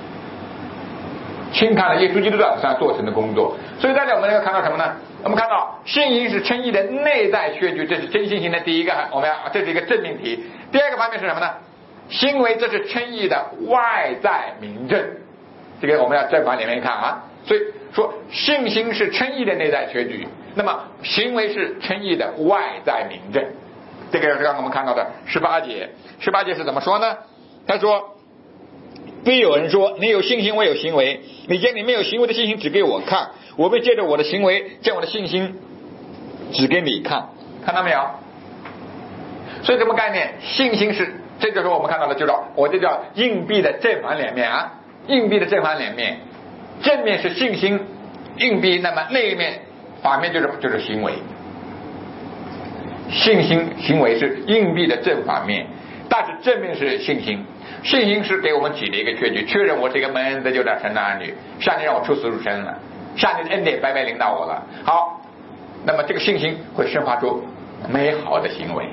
轻看了耶稣基督在我们身上做成的工作。所以在这我们要看到什么呢？我们看到信心是称义的内在确据，这是真信心的第一个，我们要这是一个正命题。第二个方面是什么呢？行为，这是称义的外在明证。这个我们要在往里面看啊， 所以说信心是称义的内在确据，那么行为是称义的外在明证。这个是刚刚我们看到的十八节。十八节是怎么说呢？他说必有人说你有信心我有行为，你将你没有行为的信心指给我看，我会借着我的行为将我的信心指给你看。看到没有？所以什么概念？信心是，这就是我们看到的，就叫我这叫硬币的正反两面啊，硬币的正反两面，正面是信心，硬币那么那一面反面就是就是行为。信心行为是硬币的正反面，但是正面是信心。信心是给我们举的一个确据，确认我是一个蒙恩得救的神的儿女，上帝让我出死入生了，上帝的恩典白白临到我了。好，那么这个信心会生发出美好的行为，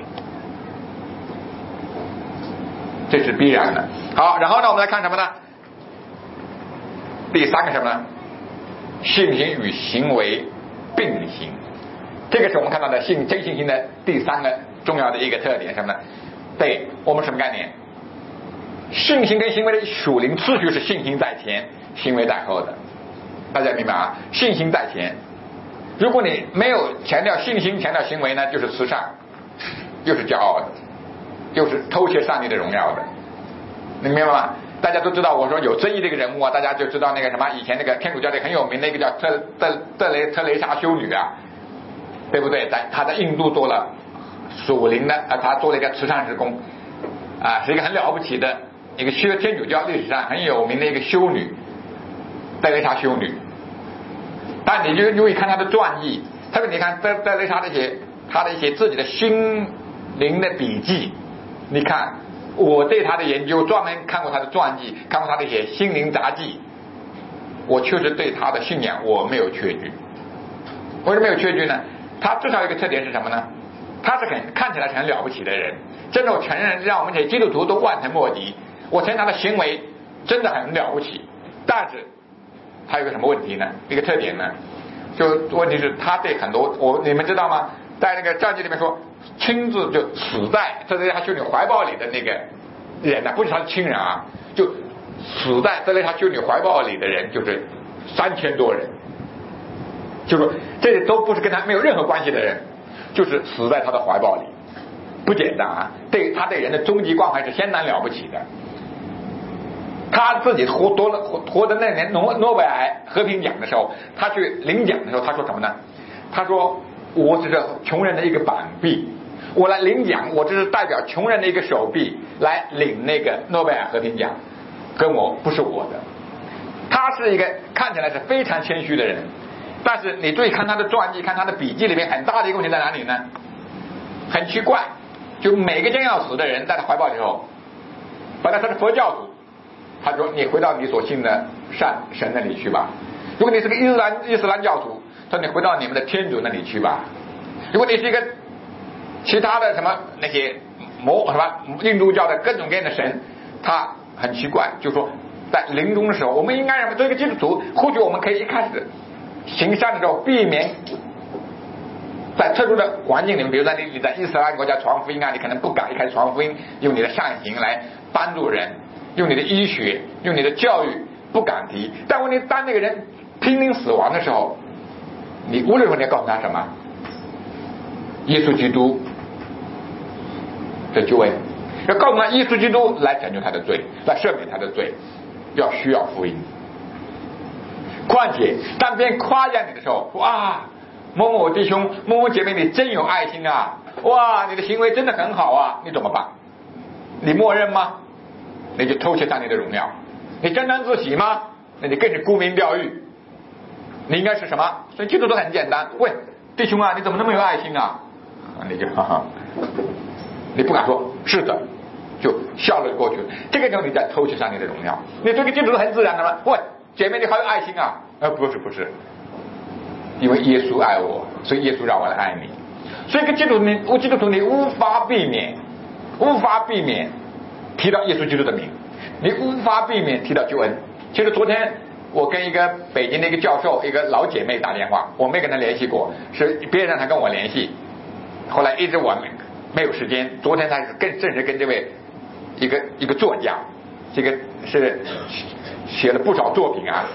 这是必然的。好，然后呢我们来看什么呢？第三个什么呢？信心与行为并行，这个是我们看到的信真信心的第三个重要的一个特点。什么呢？对我们什么概念？信心跟行为的属灵次序是信心在前，行为在后的。大家明白啊？信心在前，如果你没有强调信心强调行为呢，就是慈善，又是骄傲的，又是偷窃上帝的荣耀的。你明白吗？大家都知道，我说有争议的一个人物啊，大家就知道那个什么，以前那个天主教里很有名的一个叫特特特雷特雷莎修女啊，对不对？在她在印度做了属灵的啊，她做了一个慈善事工啊，是一个很了不起的一个修天主教历史上很有名的一个修女，特雷莎修女。但你就注意看她的传记，特别你看特特雷莎那些她的一些自己的心灵的笔记，你看。我对他的研究专门看过他的传记，看过他的一些心灵杂记，我确实对他的信仰我没有确据。为什么没有确据呢？他至少有一个特点是什么呢？他是很看起来是很了不起的人，真的我承认让我们这些基督徒都望尘莫及。我承认他的行为真的很了不起，但是他有个什么问题呢？一个特点呢，就问题是他对很多我你们知道吗？在那个传记里面说，亲自就死在特蕾莎修女怀抱里的那个人呢、啊，不是他的亲人啊，就死在特蕾莎修女怀抱里的人就是三千多人，就说这都不是跟他没有任何关系的人，就是死在他的怀抱里，不简单啊！对他对人的终极关怀是相当了不起的。他自己获得了获得那年诺诺贝尔和平奖的时候，他去领奖的时候，他说什么呢？他说。我只是穷人的一个板壁，我来领奖，我只是代表穷人的一个手臂来领那个诺贝尔和平奖，跟我不是我的。他是一个看起来是非常谦虚的人，但是你注意看他的传记，看他的笔记里面很大的一个问题在哪里呢？很奇怪，就每个将要死的人在他怀抱里头，本来他是佛教徒，他说你回到你所信的善神那里去吧。如果你是个伊斯兰伊斯兰教徒，说你回到你们的天主那里去吧。如果你是一个其他的什么那些魔什么印度教的各种各样的神，他很奇怪，就说在临终的时候，我们应该什么？做一个基督徒，或许我们可以一开始行善的时候避免在特殊的环境里面，比如说你你在伊斯兰国家传福音啊，你可能不敢一开始传福音，用你的善行来帮助人，用你的医学，用你的教育不敢提。但问题当那个人濒临死亡的时候，你无论如何你要告诉他什么？耶稣基督的救恩，要告诉他耶稣基督来拯救他的罪，来赦免他的罪，要需要福音。况且当别人夸奖你的时候，哇，某某弟兄某某姐妹你真有爱心啊，哇，你的行为真的很好啊，你怎么办？你默认吗？你就偷窃上帝的荣耀。你沾沾自喜吗？那你更是沽名钓誉。你应该是什么？所以基督徒很简单，喂，弟兄啊，你怎么那么有爱心啊？你就哈哈，你不敢说是的，就笑了过去。这个时候你在偷窃上帝的荣耀。你这个基督徒很自然的嘛，喂，姐妹你好有爱心啊？呃，不是不是，因为耶稣爱我，所以耶稣让我来爱你。所以个基督徒你，我基督徒你无法避免，无法避免提到耶稣基督的名，你无法避免提到救恩。其实昨天。我跟一个北京的一个教授，一个老姐妹打电话，我没跟她联系过，是别人让她跟我联系，后来一直我没有时间。昨天她是更正式跟这位一个一个作家，这个是写了不少作品啊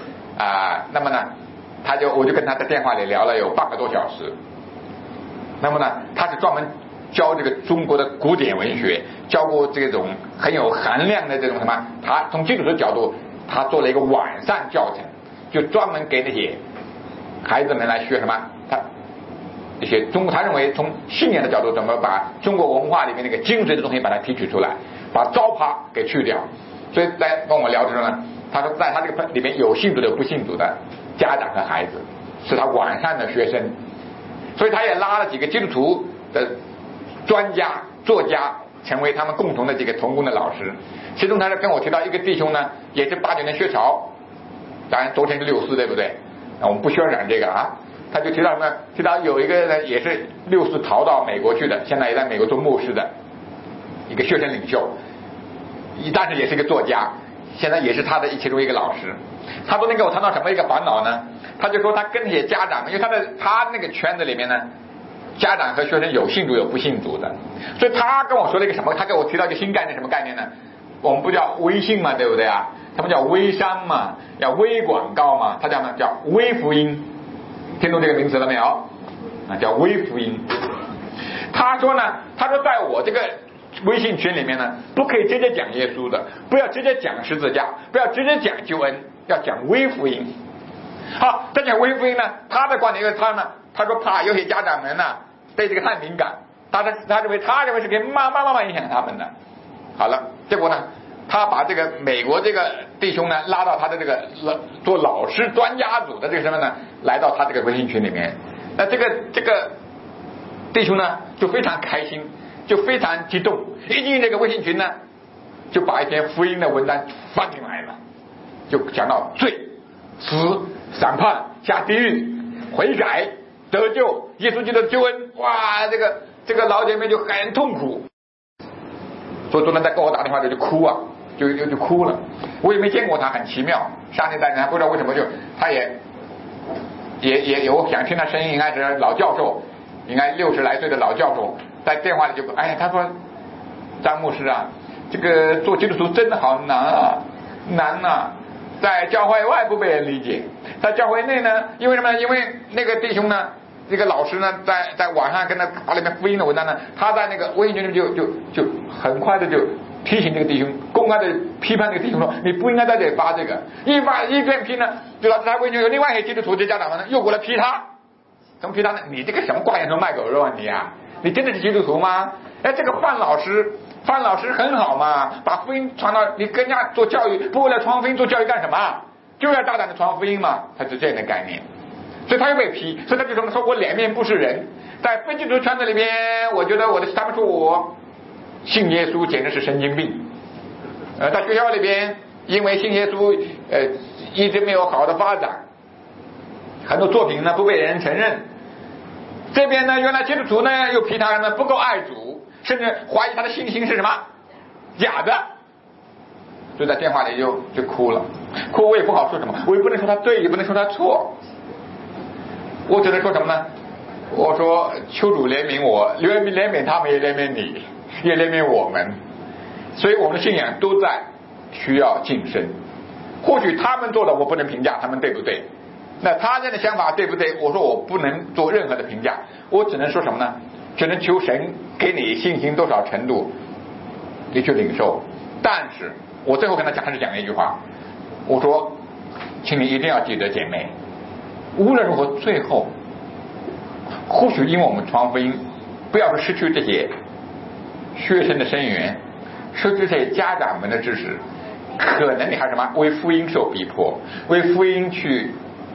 啊、呃，那么呢，他就我就跟他在电话里聊了有半个多小时。那么呢，他是专门教这个中国的古典文学，教过这种很有含量的这种什么，他从基督的角度，他做了一个晚上教程，就专门给那些孩子们来学什么，他一些中国他认为从信仰的角度怎么把中国文化里面那个精髓的东西把它提取出来，把糟粕给去掉。所以在跟我聊的时候呢，他说在他这个里面有信主的有不信主的家长和孩子，是他晚上的学生，所以他也拉了几个基督徒的专家作家成为他们共同的这个同工的老师。其中他是跟我提到一个弟兄呢，也是八九年学潮，当然昨天是六四对不对？那我们不需要染这个啊。他就提到什么？提到有一个呢，也是六四逃到美国去的，现在也在美国做牧师的一个学生领袖，但是也是一个作家，现在也是他的其中一个老师。他昨天跟我谈到什么一个烦恼呢？他就说他跟那些家长，因为他的他那个圈子里面呢，家长和学生有信主有不信主的，所以他跟我说了一个什么？他给我提到一个新概念，什么概念呢？我们不叫微信嘛，对不对啊？他们叫微商嘛，叫微广告嘛，他叫呢叫微福音。听懂这个名词了没有？啊，叫微福音。他说呢，他说在我这个微信群里面呢，不可以直接讲耶稣的，不要直接讲十字架，不要直接讲救恩，要讲微福音。好，在讲微福音呢，他的观点就是他呢，他说怕有些家长们呢对这个太敏感，他的他认为他认为是可以慢慢慢慢影响他们的。好了，结果呢，他把这个美国这个弟兄呢拉到他的这个做老师专家组的这个身份呢，来到他这个微信群里面。那这个这个弟兄呢就非常开心，就非常激动，一进这个微信群呢，就把一篇福音的文章翻进来了，就讲到罪、死、审判、下地狱、悔改、得救、耶稣基督的救恩。哇，这个这个老姐妹就很痛苦，所以昨天在跟我打电话就就哭啊，就就就哭了。我也没见过他，很奇妙。上年代人不知道为什么就他也也也有想听他声音，应该是老教授，应该六十来岁的老教授，在电话里就哎呀，他说张牧师啊，这个做基督徒真的好难啊，难啊，在教会外不被人理解，在教会内呢，因为什么呢？因为那个弟兄呢，这个老师呢，在在网上跟他把里面福音的文章呢，他在那个微信群里就就就很快的就提醒这个弟兄，公开的批判这个弟兄说，你不应该在这里发这个，一发一边批呢，就导致他微信有另外一些基督徒的家长们呢又过来批他，怎么批他呢？你这个什么挂羊头卖狗肉啊你啊，你真的是基督徒吗？哎，这个范老师，范老师很好嘛，把福音传到你跟人家做教育，不为了传福音做教育干什么？就要大胆的传福音嘛，他是这样的概念。所以他又被批，所以他就说说我脸面不是人。在非基督徒圈子里边，我觉得我的他们说我信耶稣简直是神经病。呃，在学校里边，因为信耶稣，呃，一直没有好的发展，很多作品呢不被人承认。这边呢，原来基督徒呢又批他呢不够爱主，甚至怀疑他的信心是什么假的。所以在电话里就就哭了，哭我也不好说什么，我也不能说他对，也不能说他错。我只能说什么呢？我说求主怜悯我，怜悯怜悯他们，也怜悯你，也怜悯我们。所以我们的信仰都在需要晋升。或许他们做的我不能评价他们对不对，那他人的想法对不对？我说我不能做任何的评价，我只能说什么呢？只能求神给你信心多少程度，你去领受。但是我最后跟他讲，还是讲了一句话，我说，请你一定要记得，姐妹。无论如何，最后或许因为我们传福音，不要说失去这些学生的生源，失去这些家长们的支持，可能你还什么为福音受逼迫，为福音去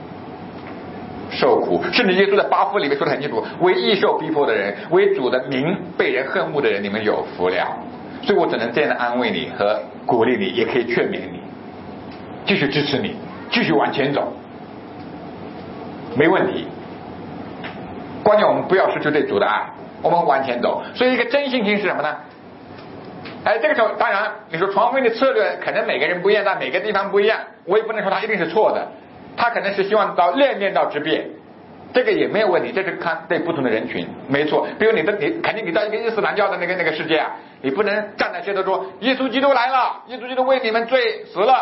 受苦，甚至耶稣在八福里面说得很清楚，为义受逼迫的人，为主的名被人恨恶的人，你们有福了。所以我只能这样的安慰你和鼓励你，也可以劝勉你，继续支持你，继续往前走，没问题。关键我们不要失去对主的爱，我们往前走。所以一个真信心是什么呢？哎，这个时候当然你说传福音的策略可能每个人不一样，但每个地方不一样，我也不能说他一定是错的，他可能是希望到练练到质变，这个也没有问题，这是看对不同的人群，没错。比如你的你肯定你到一个伊斯兰教的那个那个世界啊，你不能站在街头说耶稣基督来了，耶稣基督为你们罪死了，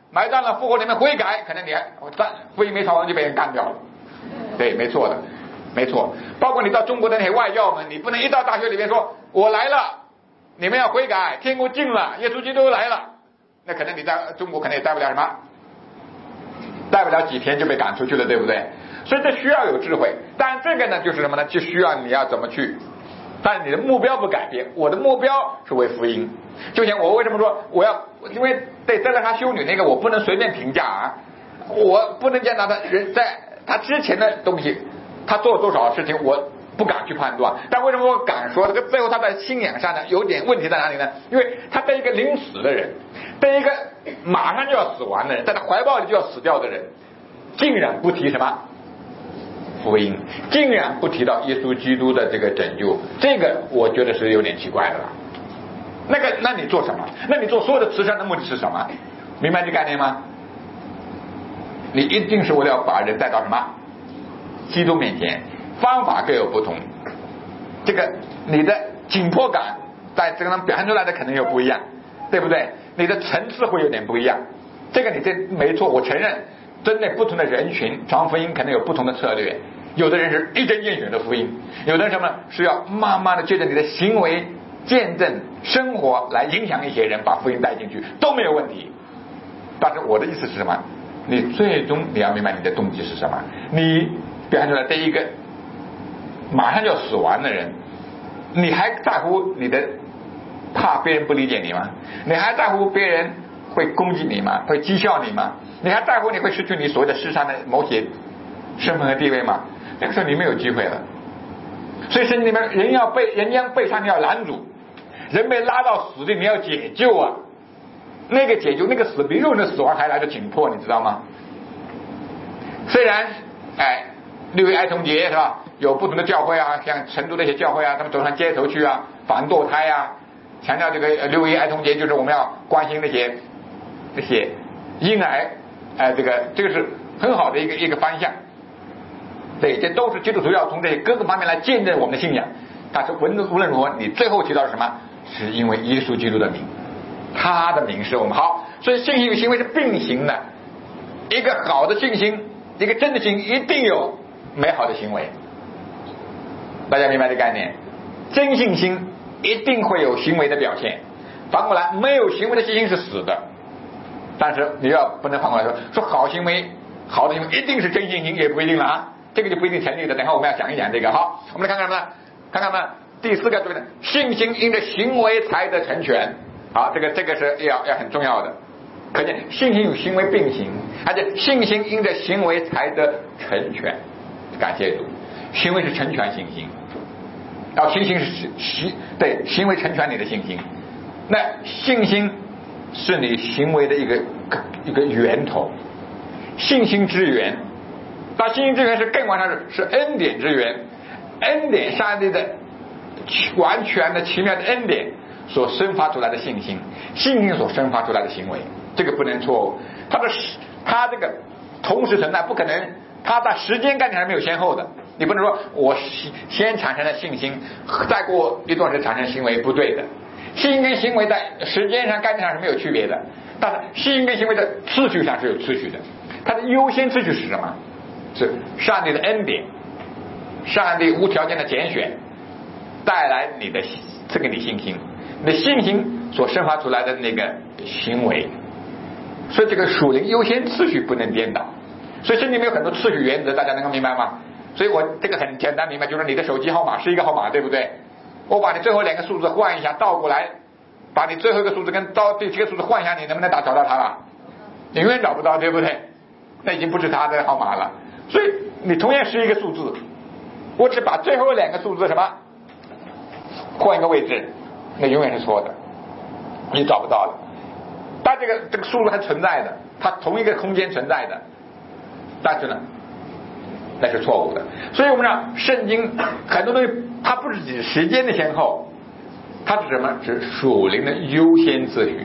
埋葬了，复活你们悔改，可能你还福音没传完就被人干掉了。对，没错的，没错。包括你到中国的那些外教们，你不能一到大学里面说我来了，你们要悔改，天国近了，耶稣基督来了，那可能你在中国可能也待不了什么，待不了几天就被赶出去了，对不对？所以这需要有智慧，但这个呢就是什么呢？就需要你要怎么去，但是你的目标不改变。我的目标是为福音，就像我为什么说我要，因为对在他修女那个我不能随便评价啊，我不能见到他人在他之前的东西，他做了多少事情我不敢去判断，但为什么我敢说这个最后他在信仰上呢有点问题在哪里呢？因为他被一个临死的人，被一个马上就要死亡的人，在他怀抱里就要死掉的人，竟然不提什么福音，竟然不提到耶稣基督的这个拯救，这个我觉得是有点奇怪的了。那个，那你做什么？那你做所有的慈善的目的是什么？明白这概念吗？你一定是为了把人带到什么基督面前，方法各有不同，这个你的紧迫感在这个表现出来的可能又不一样，对不对？你的层次会有点不一样，这个你这没错，我承认针对不同的人群传福音可能有不同的策略，有的人是一针见血的福音，有的人什么是要慢慢的借着你的行为见证生活来影响一些人，把福音带进去都没有问题。但是我的意思是什么？你最终你要明白你的动机是什么。你表现出来第一个马上就要死亡的人，你还在乎你的怕别人不理解你吗？你还在乎别人会攻击你吗？会讥笑你吗？你还在乎你会失去你所谓的世上的某些身份和地位吗？那个时候你没有机会了。所以是你们人要被人将被杀，你要拦阻，人被拉到死地你要解救啊。那个解救，那个死比肉人的死亡还来得紧迫，你知道吗？虽然哎六一儿童节是吧，有不同的教会啊，像成都那些教会啊，他们走上街头去啊，反堕胎啊，强调这个六一儿童节就是我们要关心那些那些婴儿，哎、呃，这个这个是很好的一个一个方向。对，这都是基督徒要从这些各个方面来见证我们的信仰。但是无论无论如何，你最后提到是什么？是因为耶稣基督的名，他的名是我们好。所以信心与行为是并行的。一个好的信心，一个真的信心，一定有美好的行为。大家明白这概念？真信心一定会有行为的表现。反过来，没有行为的信心是死的。但是你要不能反过来说，说好行为，好的行为一定是真信心，也不一定了啊。这个就不一定成立的。等下我们要讲一讲这个。好，我们来看看什么？看看呢？第四个对的，信心因着行为才得成全。好，这个这个是要要很重要的。可见信心与行为并行，而且信心因着行为才得成全。感谢主，行为是成全信心，然后信心是行对行为成全你的信心。那信心是你行为的一个一个源头，信心之源。但信心之源是更往上是是恩典之源，恩典上帝的完全的奇妙的恩典所生发出来的信心，信心所生发出来的行为，这个不能错误。它的它这个同时存在，不可能它在时间概念上没有先后的。你不能说我先产生了信心，再过一段时间产生行为，不对的。信心跟行为在时间上概念上是没有区别的，但是信心跟行为的次序上是有次序的。它的优先次序是什么？是上帝的恩典，上帝无条件的拣选带来你的这个你信心，你的信心所生发出来的那个行为。所以这个属灵优先次序不能颠倒。所以圣经里面有很多次序原则，大家能够明白吗？所以我这个很简单明白，就是你的手机号码是一个号码，对不对？我把你最后两个数字换一下，倒过来把你最后一个数字跟到第七个数字换一下，你能不能打找到它了？你永远找不到，对不对？那已经不是他的号码了。所以你同样是一个数字，我只把最后两个数字什么换一个位置，那永远是错的，你找不到了。但这个这个数字还存在的，它同一个空间存在的，但是呢那是错误的。所以我们讲圣经很多东西它不是指时间的先后，它是什么？是属灵的优先次序。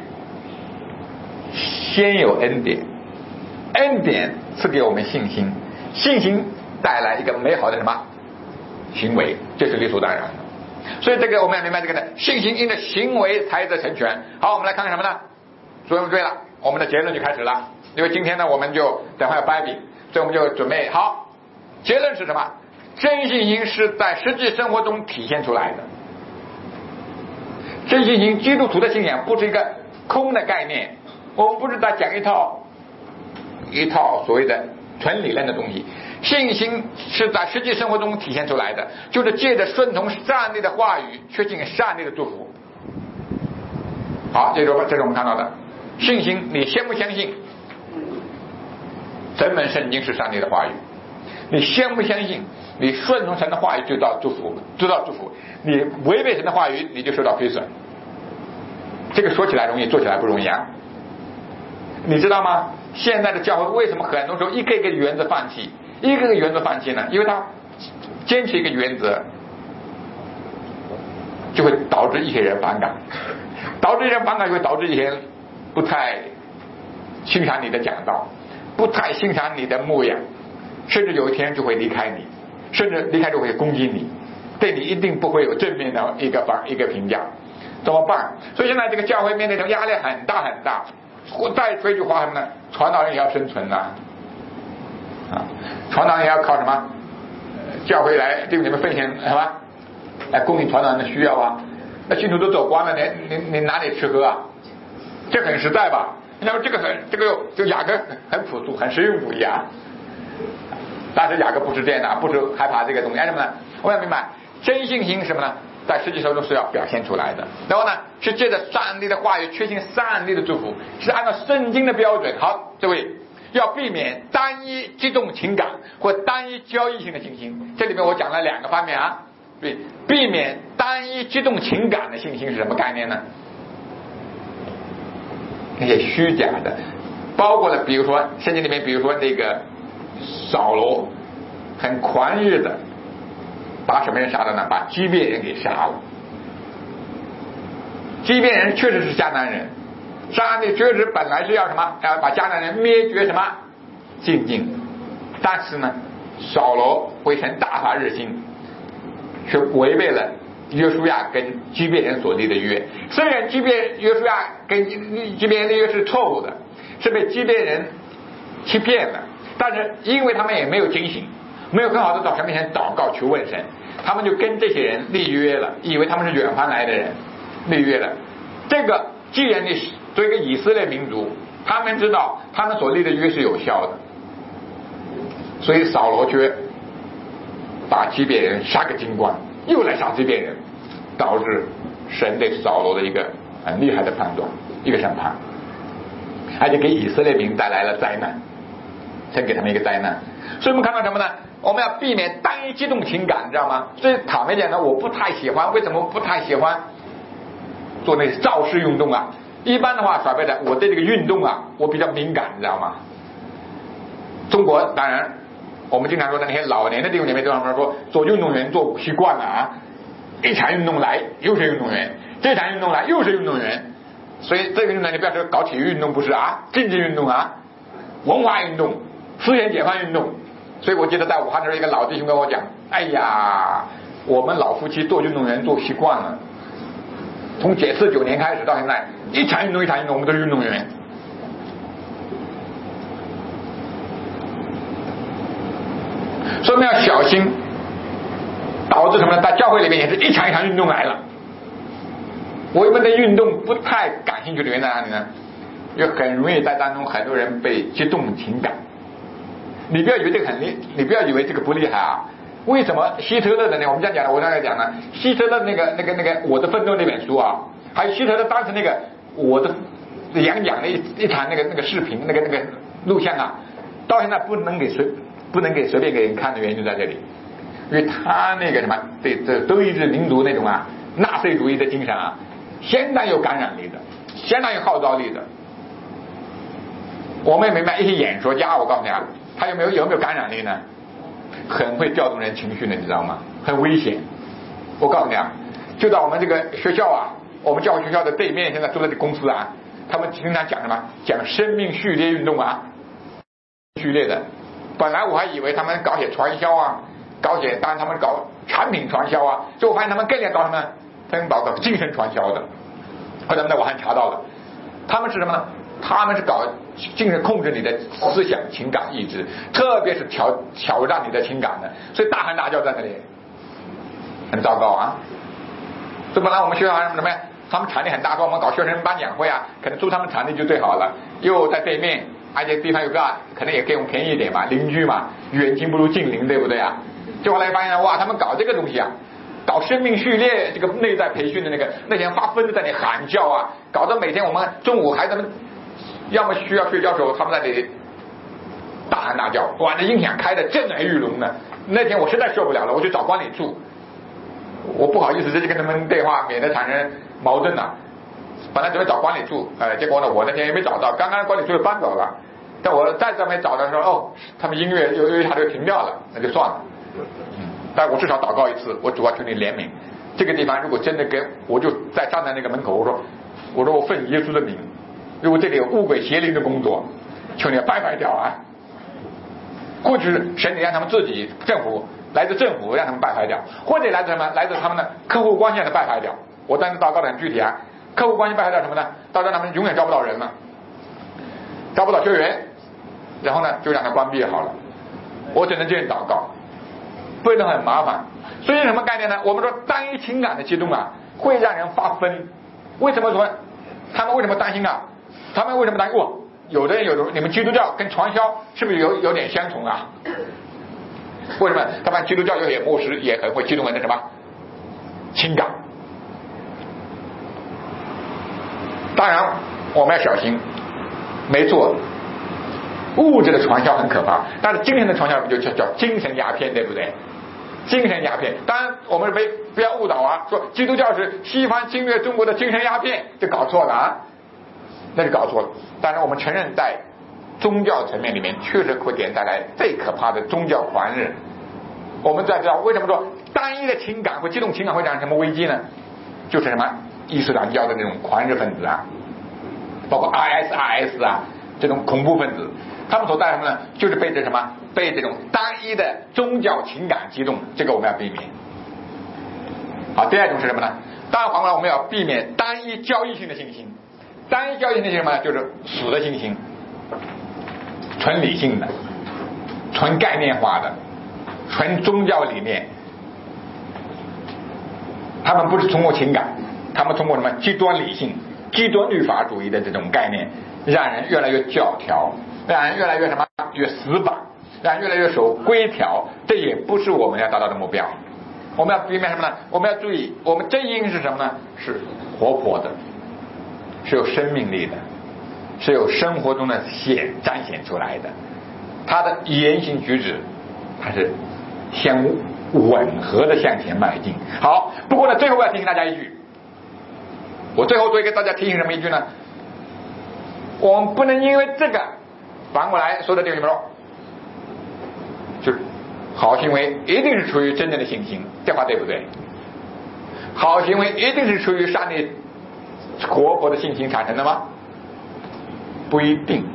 先有恩典，恩典赐给我们信心，信心带来一个美好的什么行为，这是理所当然的。所以这个我们要明白这个呢，信心因着行为才得成全。好，我们来看看什么呢？注意不注意了？我们的结论就开始了。 因为今天呢我们就等会儿掰饼，所以我们就准备好。结论是什么？真信心是在实际生活中体现出来的。真信心，基督徒的信仰不是一个空的概念，我们不是在讲一套一套所谓的纯理论的东西。信心是在实际生活中体现出来的，就是借着顺从上帝的话语，确信上帝的祝福。好，这是这是我们看到的信心。你相不相信整本圣经是上帝的话语？你相不相信你顺从神的话语就到祝福，就到祝福？你违背神的话语，你就受到亏损。这个说起来容易，做起来不容易啊！你知道吗？现在的教会为什么很多时候一个一个原则放弃，一个一个原则放弃呢？因为他坚持一个原则，就会导致一些人反感，导致一些人反感，就会导致一些人不太欣赏你的讲道，不太欣赏你的牧养，甚至有一天就会离开你，甚至离开就会攻击你，对你一定不会有正面的一个反一个评价，怎么办？所以现在这个教会面对的压力很大很大。再说一句话什么呢？传道人也要生存呐、啊，啊，传道人也要靠什么？教会来对你们分享什么？来供应传道人的需要啊。那信徒都走光了，你你你哪里吃喝啊？这很实在吧？你说这个很这个就雅各很朴素，很实用主义啊。但是雅各不是这样的，不是害怕这个东西，为什么呢？我要明白真信心什么呢？在实际生活中是要表现出来的。然后呢，是借着上帝的话语确信上帝的祝福，是按照圣经的标准。好，这位要避免单一激动情感或单一交易性的信心。这里面我讲了两个方面啊，对，避免单一激动情感的信心是什么概念呢？那些虚假的，包括了比如说圣经里面，比如说那个扫罗很狂热的把什么人杀了呢？把基遍人给杀了。基遍人确实是迦南人，上帝确实本来是要什么？要把迦南人灭绝什么？尽尽。但是呢，扫罗为神大发热心，却违背了约书亚跟基遍人所立的约。虽然基遍约书亚跟基遍人的约是错误的，是被基遍人欺骗了，但是因为他们也没有警醒，没有很好的到神面前祷告求问神，他们就跟这些人立约了，以为他们是远方来的人，立约了。这个既然你作为一个以色列民族，他们知道他们所立的约是有效的，所以扫罗却把基遍人杀个精光，又来杀基遍人，导致神对扫罗的一个很厉害的判断，一个审判，而且给以色列民带来了灾难，神给他们一个灾难。所以我们看到什么呢？我们要避免单一激动情感，知道吗？所以坦白讲呢，我不太喜欢，为什么不太喜欢做那些造势运动啊？一般的话，耍白的，我对这个运动啊，我比较敏感，你知道吗？中国当然，我们经常说的那些老年的弟兄姐妹，都他们说做运动员做习惯了啊，一场运动来又是运动员，这场运动来又是运动员，所以这个运动你不要说搞体育运动不是啊，竞技运动啊，文化运动、思想解放运动。所以我记得在武汉的时候，一个老弟兄跟我讲：“哎呀，我们老夫妻做运动员做习惯了，从解四九年开始到现在，一场运动一场运动，我们都是运动员。”所以我们要小心，导致什么呢？在教会里面也是一场一场运动来了。我们对运动不太感兴趣的原因在哪里呢？就很容易在当中很多人被激动情感。你不要以为这个很厉，你不要以为这个不厉害啊！为什么希特勒的呢？我们这样讲的，我刚才讲呢，希特勒那个那个那个《我的奋斗》那本书啊，还有希特勒当时那个我的演讲的一一场那个那个视频，那个那个录像啊，到现在不能给随不能给随便给人看的原因就在这里，因为他那个什么对这德意志民族那种啊纳粹主义的精神啊，相当有感染力的，相当有号召力的。我们也明白一些演说家，我告诉你啊，他有没有有没有感染力呢？很会调动人情绪的，你知道吗？很危险。我告诉你啊，就在我们这个学校啊，我们教会学校的对面，现在做的这公司啊，他们经常讲什么？讲生命序列运动啊，序列的。本来我还以为他们搞些传销啊，搞些当然他们搞产品传销啊，最后我发现他们更要搞什么？他们搞精神传销的。后来在我还查到了，他们是什么呢？他们是搞尽是控制你的思想、情感、意志，特别是挑挑战你的情感的，所以大喊大叫在那里，很糟糕啊！这本来我们学校什么什么呀？他们产地很大，说我们搞学生颁奖会啊，可能租他们产地就最好了，又在对面，而且地方有个可能也给我们便宜一点嘛，邻居嘛，远亲不如近邻，对不对啊？结果后来发现哇，他们搞这个东西啊，搞生命序列这个内在培训的那个，那些发疯的在那里喊叫啊，搞得每天我们中午孩子们要么需要睡觉的时候，他们在那里大喊大叫，哇，那音响开的震耳欲聋的。那天我实在受不了了，我去找管理处，我不好意思直接跟他们对话，免得产生矛盾啊。本来准备找管理处，呃，结果呢，我那天也没找到，刚刚管理处又搬走了。但我在这边找的时候，哦，他们音乐由于他就停掉了，那就算了。嗯，但我至少祷告一次，我主要求你怜悯。这个地方如果真的跟我就在站在那个门口，我说，我说我奉耶稣的名，如果这里有污鬼邪灵的工作，求你拜拜掉啊！或者是神你让他们自己政府来自政府让他们拜拜掉，或者来自什么来自他们的客户关系的拜拜掉。我当时祷告的很具体啊，客户关系拜拜掉什么呢？到时候他们永远招不到人了，招不到学员，然后呢就让他关闭好了。我只能这样祷告，不然很麻烦。所以什么概念呢？我们说单一情感的激动啊，会让人发疯。为什么说他们为什么担心啊？他们为什么担心？哦，有的人有的你们基督教跟传销是不是有有点相同啊？为什么？他们基督教有些牧师也很会激动人的什么情感。当然我们要小心，没错，物质的传销很可怕，但是精神的传销就叫叫精神鸦片，对不对？精神鸦片，当然我们没不要误导啊，说基督教是西方侵略中国的精神鸦片，就搞错了啊，那就搞错了。当然我们承认在宗教层面里面确实会给人带来最可怕的宗教狂热。我们在知道为什么说单一的情感或激动情感会产生什么危机呢？就是什么伊斯兰教的那种狂热分子啊，包括 I S I S 啊这种恐怖分子，他们所带来什么呢？就是被这什么被这种单一的宗教情感激动，这个我们要避免。好，第二种是什么呢？当然反过来我们要避免单一交易性的信心。单一交易性的信心什么呢？就是死的信心，纯理性的，纯概念化的，纯宗教理念。他们不是通过情感，他们通过什么极端理性、极端律法主义的这种概念，让人越来越教条，让人越来越什么越死板，让人越来越守规条。这也不是我们要达到的目标。我们要避免什么呢？我们要注意，我们真因是什么呢？是活泼的，是有生命力的，是有生活中的显彰显出来的。他的言行举止，它是相吻合的向前迈进。好，不过呢，最后我要提醒大家一句，我最后多给大家提醒什么一句呢？我们不能因为这个反过来说的这个什么说，就是好行为一定是出于真正的信心，这话对不对？好行为一定是出于上帝活泼的信心产生的吗？不一定。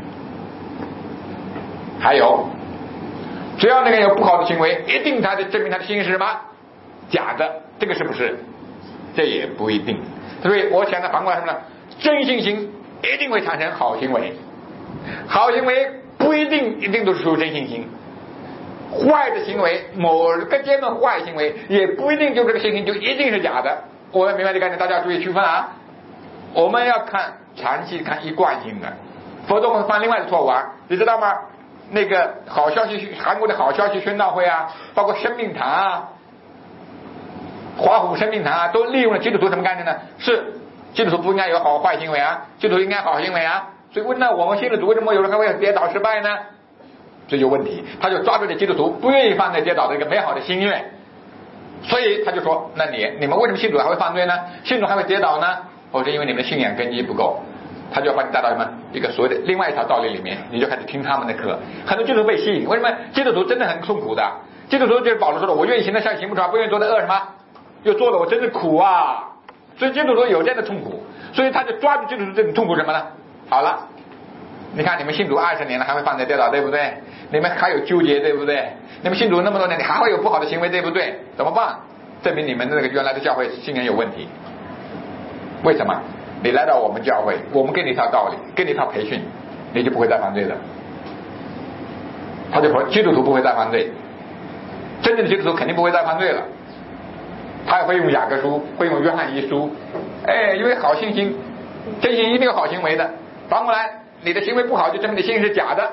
还有，只要那个有不好的行为，一定他的证明他的信心是什么？假的，这个是不是？这也不一定。所以我想的反过来什么呢？真信心一定会产生好行为，好行为不一定一定都是属于真信心。坏的行为，某个阶段坏行为也不一定就这个信心就一定是假的。我们明白这个概念，大家注意区分啊。我们要看长期看一贯性的，否则我们犯另外的错误啊。你知道吗？那个好消息，韩国的好消息宣道会啊，包括生命堂啊、华虎生命堂啊，都利用了基督徒什么概念呢？是基督徒不应该有好坏行为啊，基督徒应该好行为啊。所以问到我们信的主为什么有人还会跌倒失败呢？这就问题，他就抓住了基督徒不愿意犯罪跌倒的一个美好的心愿，所以他就说：那你你们为什么信主还会犯罪呢？信主还会跌倒呢？哦，是因为你们的信仰根基不够。他就要把你带到什么一个所谓的另外一条道理里面，你就开始听他们的课。很多基督徒被吸引，为什么？基督徒真的很痛苦的。基督徒就是保罗说的：我愿意行的善行不出来，不愿意做的恶什么？又做了我真是苦啊！所以基督徒有这样的痛苦，所以他就抓住基督徒这种痛苦什么呢？好了，你看你们信主二十年了，还会犯罪跌倒，对不对？你们还有纠结，对不对？你们信主那么多年，你还会有不好的行为，对不对？怎么办？证明你们那个原来的教会信仰有问题。为什么？你来到我们教会，我们给你一套道理，给你一套培训， 你就不会再犯罪了。他就说基督徒不会再犯罪，真正的基督徒肯定不会再犯罪了。他也会用雅各书，会用约翰一书，哎，因为好信心，真心一定有好行为的。反过来，你的行为不好，就证明你信心是假的。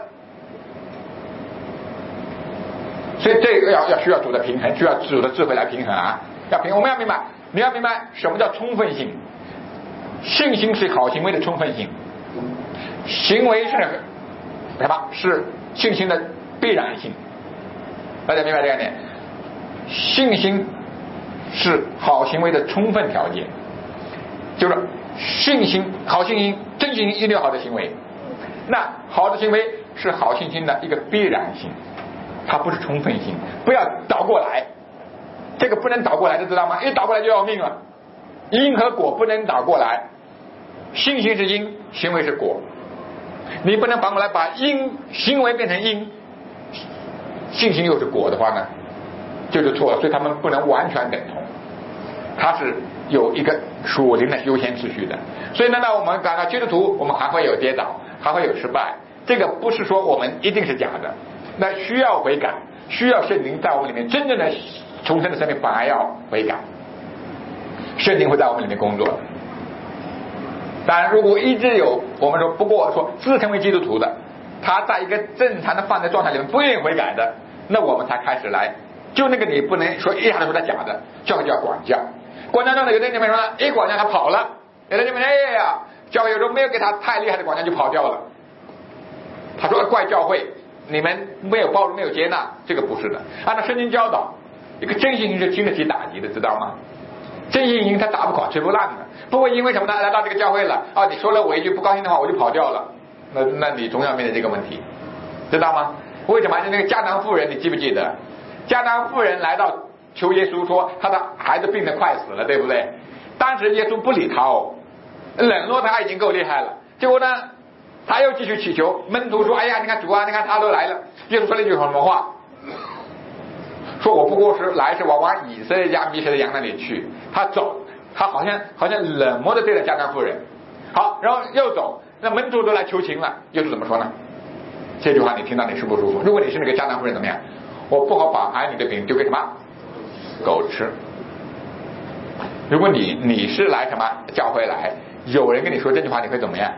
所以这个要要需要主的平衡，需要主的智慧来平衡啊！要平衡，我们要明白，你要明白什么叫充分性。信心是好行为的充分性，行为是什么？是信心的必然性。大家明白这个概念？信心是好行为的充分条件，就是信心、好信心、真信心一定有好的行为。那好的行为是好信心的一个必然性，它不是充分性。不要倒过来，这个不能倒过来，知道吗？一倒过来就要命了。因和果不能倒过来，信心是因，行为是果。你不能反过来把因行为变成因，信心又是果的话呢，就是错了。所以他们不能完全等同，它是有一个属灵的优先次序的。所以呢，我们感到基督徒，我们还会有跌倒，还会有失败。这个不是说我们一定是假的，那需要悔改，需要圣灵在我们里面真正的重生的生命，反而要悔改，圣灵会在我们里面工作。当然，如果一直有我们说，不过说自称为基督徒的，他在一个正常的犯罪状态里面不愿意悔改的，那我们才开始来，就那个你不能说一下子说他假的，教会就要管教。管教中的有的地方说一管教他跑了，有的地方哎呀，教会有时候没有给他太厉害的管教就跑掉了。他说怪教会，你们没有包容，没有接纳，这个不是的。按照圣经教导，一个真信心是经得起打击的，知道吗？真信心他打不垮吹不烂的，不会因为什么呢来到这个教会了啊，你说了我一句不高兴的话我就跑掉了，那那你总要面对这个问题，知道吗？为什么？就那个迦南妇人，你记不记得？迦南妇人来到求耶稣说他的孩子病得快死了，对不对？当时耶稣不理他哦，冷落他已经够厉害了。结果呢，他又继续祈求，门徒说：“哎呀，你看主啊，你看他都来了。”耶稣说了一句什么话？说我不过是来是往往以色列家迷失的羊那里去。他走，他好像好像冷漠的对待迦南妇人。好，然后又走，那门徒都来求情了。耶稣怎么说呢？这句话你听到你舒不舒服？如果你是那个迦南妇人怎么样？我不好把儿女的饼丢给什么狗吃。如果你你是来什么教会来，有人跟你说这句话，你会怎么样？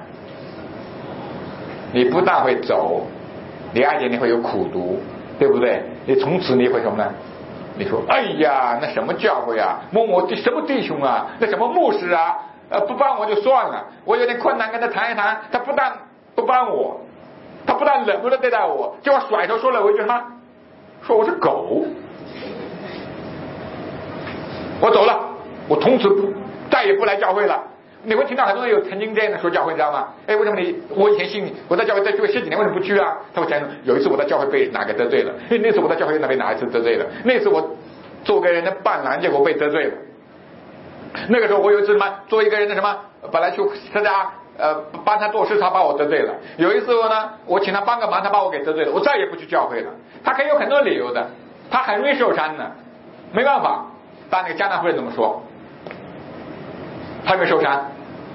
你不但会走，你而且你会有苦读，对不对？你从此你会什么呢？你说哎呀，那什么教会啊，某某什么弟兄啊，那什么牧师啊，呃，不帮我就算了，我有点困难跟他谈一谈，他不但不帮我，他不但冷漠的对待我，就我甩头说了我一句什么？说我是狗，我走了，我从此不再也不来教会了。你会听到很多人有曾经这样的说教会，知道吗？哎，为什么你我以前信你，我在教会在教会十几年，为什么不去啊？他会讲有一次我在教会被哪个得罪了，哎，那次我在教会那被哪一次得罪了，那次我做个人的伴郎，结果被得罪了。那个时候我有一次什么做一个人的什么，本来去他家呃帮他做事，他把我得罪了。有一次呢，我请他帮个忙，他把我给得罪了，我再也不去教会了。他可以有很多理由的，他很容易受伤的，没办法。但那个迦南妇人怎么说？他有没有受伤？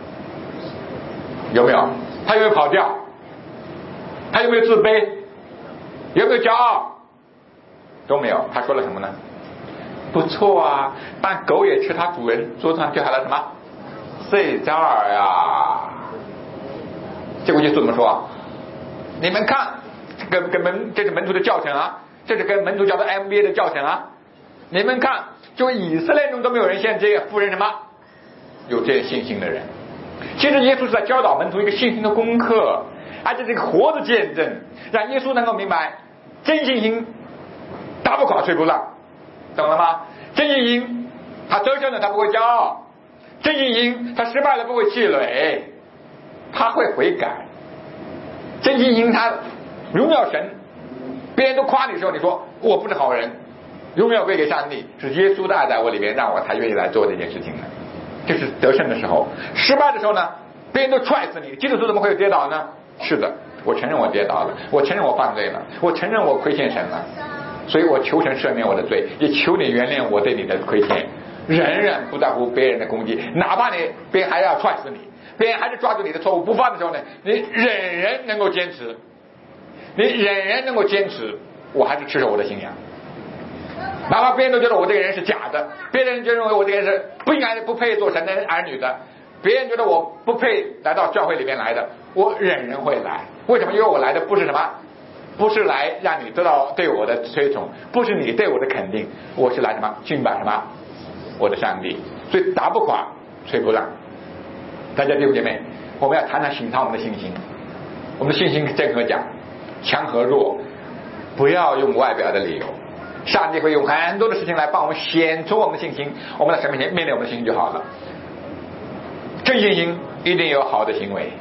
有没有？他有没有跑掉？他有没有自卑？有没有骄傲？都没有。他说了什么呢？不错啊，但狗也吃他主人桌上掉下来什么碎渣儿呀。结果耶稣怎么说？你们看，这个跟门这是门徒的教程啊，这是跟门徒教的 M B A 的教程啊。你们看，就以色列中都没有人像这个妇人什么有这样信心的人。其实耶稣是在教导门徒一个信心的功课，而且这个活的见证，让耶稣能够明白真信心打不垮吹不烂，懂了吗？真信心他得胜了他不会骄傲，真信心他失败了不会气馁，他会悔改。真信心他荣耀神，别人都夸你的时候，你说我不是好人，荣耀归给上帝，是耶稣的爱在我里面，让我才愿意来做这件事情的。这是得胜的时候。失败的时候呢，别人都踹死你，基督徒怎么会有跌倒呢？是的，我承认我跌倒了，我承认我犯罪了，我承认我亏欠神了，所以我求神赦免我的罪，也求你原谅我对你的亏欠。人人不在乎别人的攻击，哪怕你别人还要踹死你， 别人还是抓住你的错误不放的时候呢，你仍然能够坚持，你仍然能够坚持，我还是持守我的信仰。哪怕别人都觉得我这个人是假的，别人就认为我这个人是不应该不配做神的儿女的，别人觉得我不配来到教会里面来的，我仍然会来。为什么？因为我来的不是什么，不是来让你得到对我的推崇，不是你对我的肯定，我是来什么敬拜什么我的上帝。所以打不垮吹不烂。大家弟兄姐妹，我们要谈谈寻找我们的信心。我们的信心正和讲，强和弱，不要用外表的理由。上帝会用很多的事情来帮我们显出我们的信心，我们在神面前面对我们的信心就好了。真信心一定有好的行为，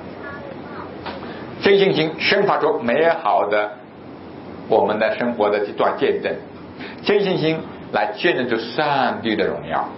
真信心生发出美好的我们的生活的这段见证，真信心来见证出上帝的荣耀。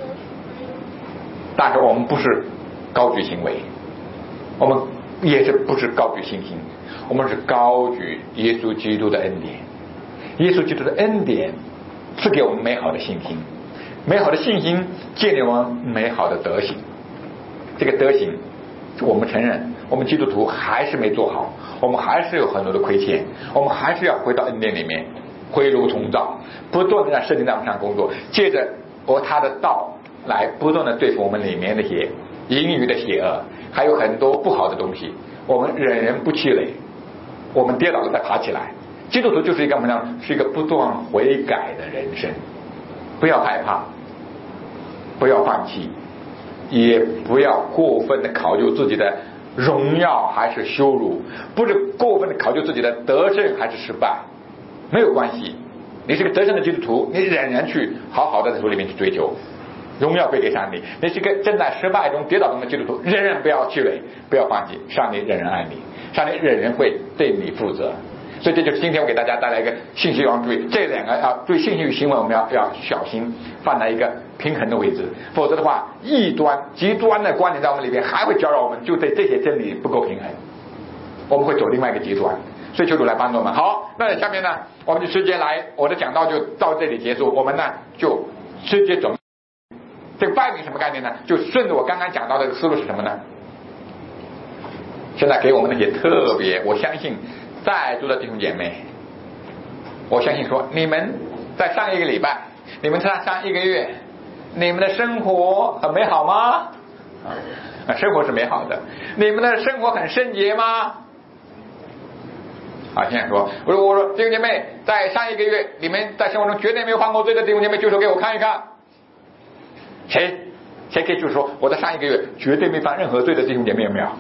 但是我们不是高举行为，我们也是不是高举信心，我们是高举耶稣基督的恩典。耶稣基督的恩典赐给我们美好的信心，美好的信心建立我们美好的德行。这个德行我们承认我们基督徒还是没做好，我们还是有很多的亏欠，我们还是要回到恩典里面回炉重造，不断的让圣灵在我们上工作，借着我他的道来不断的对付我们里面那些淫余的邪恶，还有很多不好的东西，我们忍人不气馁，我们跌倒了再爬起来。基督徒就是一个什么呢？是一个不断悔改的人生。不要害怕，不要放弃，也不要过分的考究自己的荣耀还是羞辱，不是过分的考究自己的得胜还是失败，没有关系。你是个得胜的基督徒，你仍然去好好的在主里面去追求荣耀归给上帝。你是个正在失败中跌倒中的基督徒，仍然不要气馁，不要放弃，上帝仍然爱你，上帝仍然会对你负责。所以这就是今天我给大家带来一个信息要注意，这两个要对信息与行为我们要要小心放在一个平衡的位置，否则的话异端极端的观点在我们里面还会搅扰我们，就对这些真理不够平衡，我们会走另外一个极端。所以求主来帮助我们。好，那下面呢我们就直接来，我的讲道就到这里结束，我们呢就直接走。这个拜名什么概念呢？就顺着我刚刚讲到的思路是什么呢？现在给我们那些特别，我相信在座的弟兄姐妹，我相信说你们在上一个礼拜，你们在上一个月，你们的生活很美好吗？啊，生活是美好的。你们的生活很圣洁吗？啊，现在说，我说我说弟兄姐妹，在上一个月你们在生活中绝对没有犯过罪的弟兄姐妹举手给我看一看。谁谁可以就是说我在上一个月绝对没犯任何罪的弟兄姐妹有没有？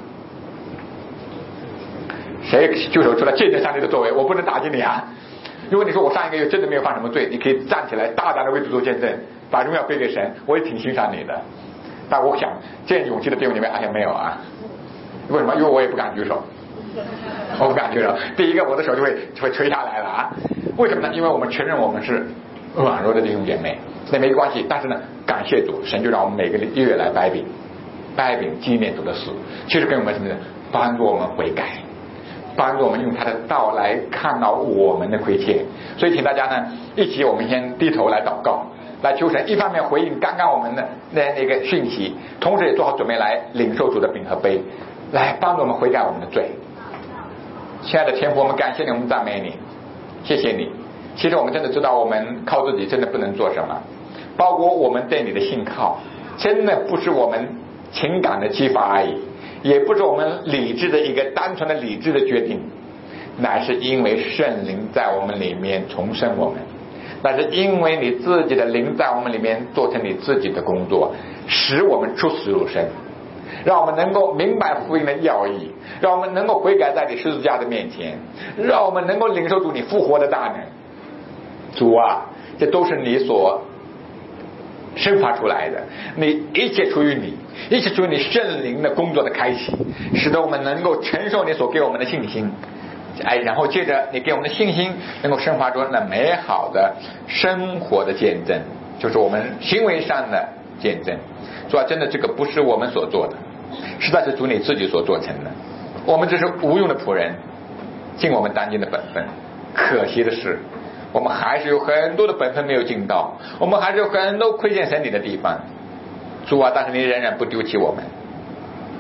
谁举手出来见证上帝的作为？我不能打击你啊！如果你说我上一个月真的没有犯什么罪，你可以站起来大胆的为主做见证，把荣耀归给神，我也挺欣赏你的。但我想这样勇气的弟兄姐妹好像没有啊？为什么？因为我也不敢举手，我不敢举手。第一个，我的手就会就会垂下来了啊！为什么呢？因为我们承认我们是软弱的弟兄姐妹，那没关系。但是呢，感谢主，神就让我们每个月来掰饼，掰饼纪念主的死，其实跟我们什么呢？帮助我们悔改。帮助我们用他的道来看到我们的亏欠。所以请大家呢一起我们先低头来祷告，来求神一方面回应刚刚我们的那那个讯息，同时也做好准备来领受主的饼和杯，来帮助我们悔改我们的罪。亲爱的天父，我们感谢你，我们赞美你，谢谢你。其实我们真的知道我们靠自己真的不能做什么，包括我们对你的信靠真的不是我们情感的激发而已，也不是我们理智的一个单纯的理智的决定，乃是因为圣灵在我们里面重生我们，那是因为你自己的灵在我们里面做成你自己的工作，使我们出死入生，让我们能够明白福音的要义，让我们能够悔改在你十字架的面前，让我们能够领受主你复活的大能。主啊，这都是你所生发出来的，你一切出于你，一切出于你圣灵的工作的开启，使得我们能够承受你所给我们的信心，哎，然后借着你给我们的信心，能够生发出那美好的生活的见证，就是我们行为上的见证。主啊，真的这个不是我们所做的，实在是主你自己所做成的，我们只是无用的仆人，尽我们当尽的本分。可惜的是我们还是有很多的本分没有尽到，我们还是有很多亏欠神你的地方。主啊，但是你仍然不丢弃我们，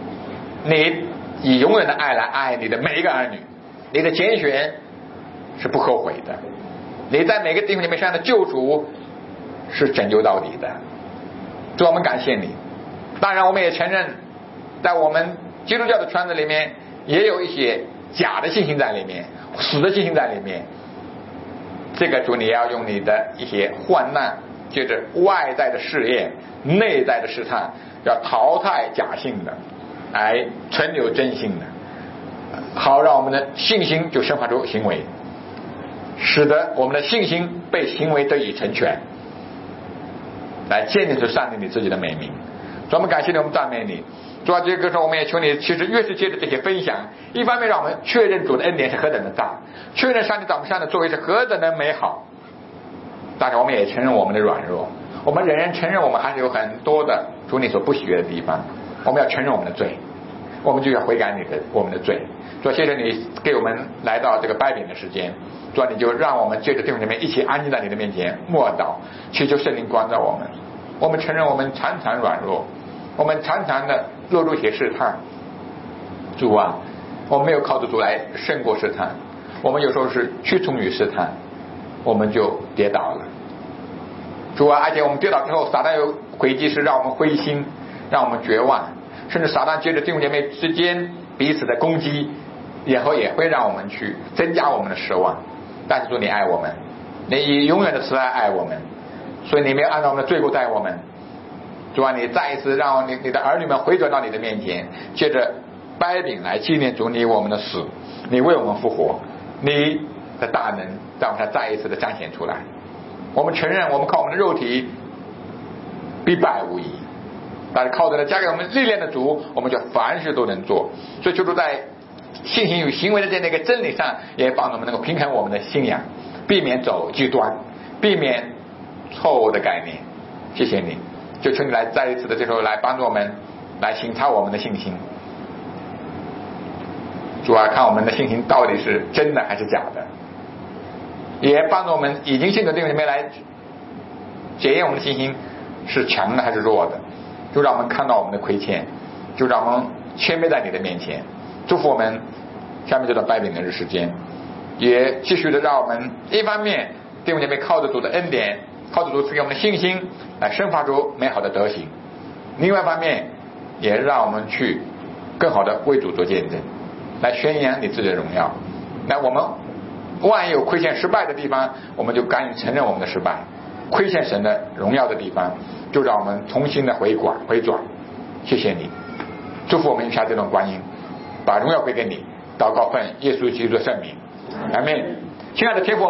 你以永远的爱来爱你的每一个儿女，你的拣选是不后悔的，你在每个弟兄姐妹上的救赎是拯救到底的。主，我们感谢你。当然我们也承认，在我们基督教的圈子里面也有一些假的信心在里面，死的信心在里面。这个主，你要用你的一些患难，接着外在的试验，内在的试探，要淘汰假性的，来存留真性的，好让我们的信心就生发出行为，使得我们的信心被行为得以成全，来建立出上帝你自己的美名。主，我们感谢你，我们赞美你。主啊，这个时候我们也求你，其实越是借着这些分享，一方面让我们确认主的恩典是何等的大，确认上帝在我们身上的作为是何等的美好。当然我们也承认我们的软弱，我们仍然承认我们还是有很多的主你所不喜悦的地方，我们要承认我们的罪，我们就要悔改你的我们的罪。主，谢谢你给我们来到这个掰饼的时间，主，你就让我们借着弟兄姐妹一起安静在你的面前默祷，祈求圣灵光照我们。我们承认我们常常软弱，我们常常的落入一些试探。主啊，我们没有靠着主来胜过试探，我们有时候是屈从于试探，我们就跌倒了。主啊，而且我们跌倒之后，撒旦有诡计是让我们灰心，让我们绝望，甚至撒旦借着弟兄姐妹之间彼此的攻击，然后也会让我们去增加我们的失望。但是主，你爱我们，你以永远的慈爱爱我们，所以你没有按照我们的罪过待我们。主啊，你再一次让你你的儿女们回转到你的面前，借着掰饼来纪念主你我们的死，你为我们复活，你的大能让它再一次的彰显出来。我们承认我们靠我们的肉体必败无疑，但是靠着加给我们力量的主，我们就凡事都能做。所以求主在信心与行为的这样的一个真理上，也帮助我们能够平衡我们的信仰，避免走极端，避免错误的概念。谢谢你，就求你来再一次的这时候来帮助我们，来省察我们的信心。主啊，看我们的信心到底是真的还是假的，也帮助我们已经信的弟兄姐妹来检验我们的信心是强的还是弱的，就让我们看到我们的亏欠，就让我们谦卑在你的面前。祝福我们下面这段掰饼的日时间，也继续的让我们一方面弟兄姐妹靠着主的恩典，靠着主赐给我们的信心来生发出美好的德行，另外一方面也让我们去更好的为主做见证，来宣扬你自己的荣耀。那我们万一有亏欠失败的地方，我们就甘于承认我们的失败，亏欠神的荣耀的地方，就让我们重新的回转回转。谢谢你，祝福我们以下这段观音，把荣耀归给你。祷告奉耶稣基督的圣名，阿们。亲爱的天父。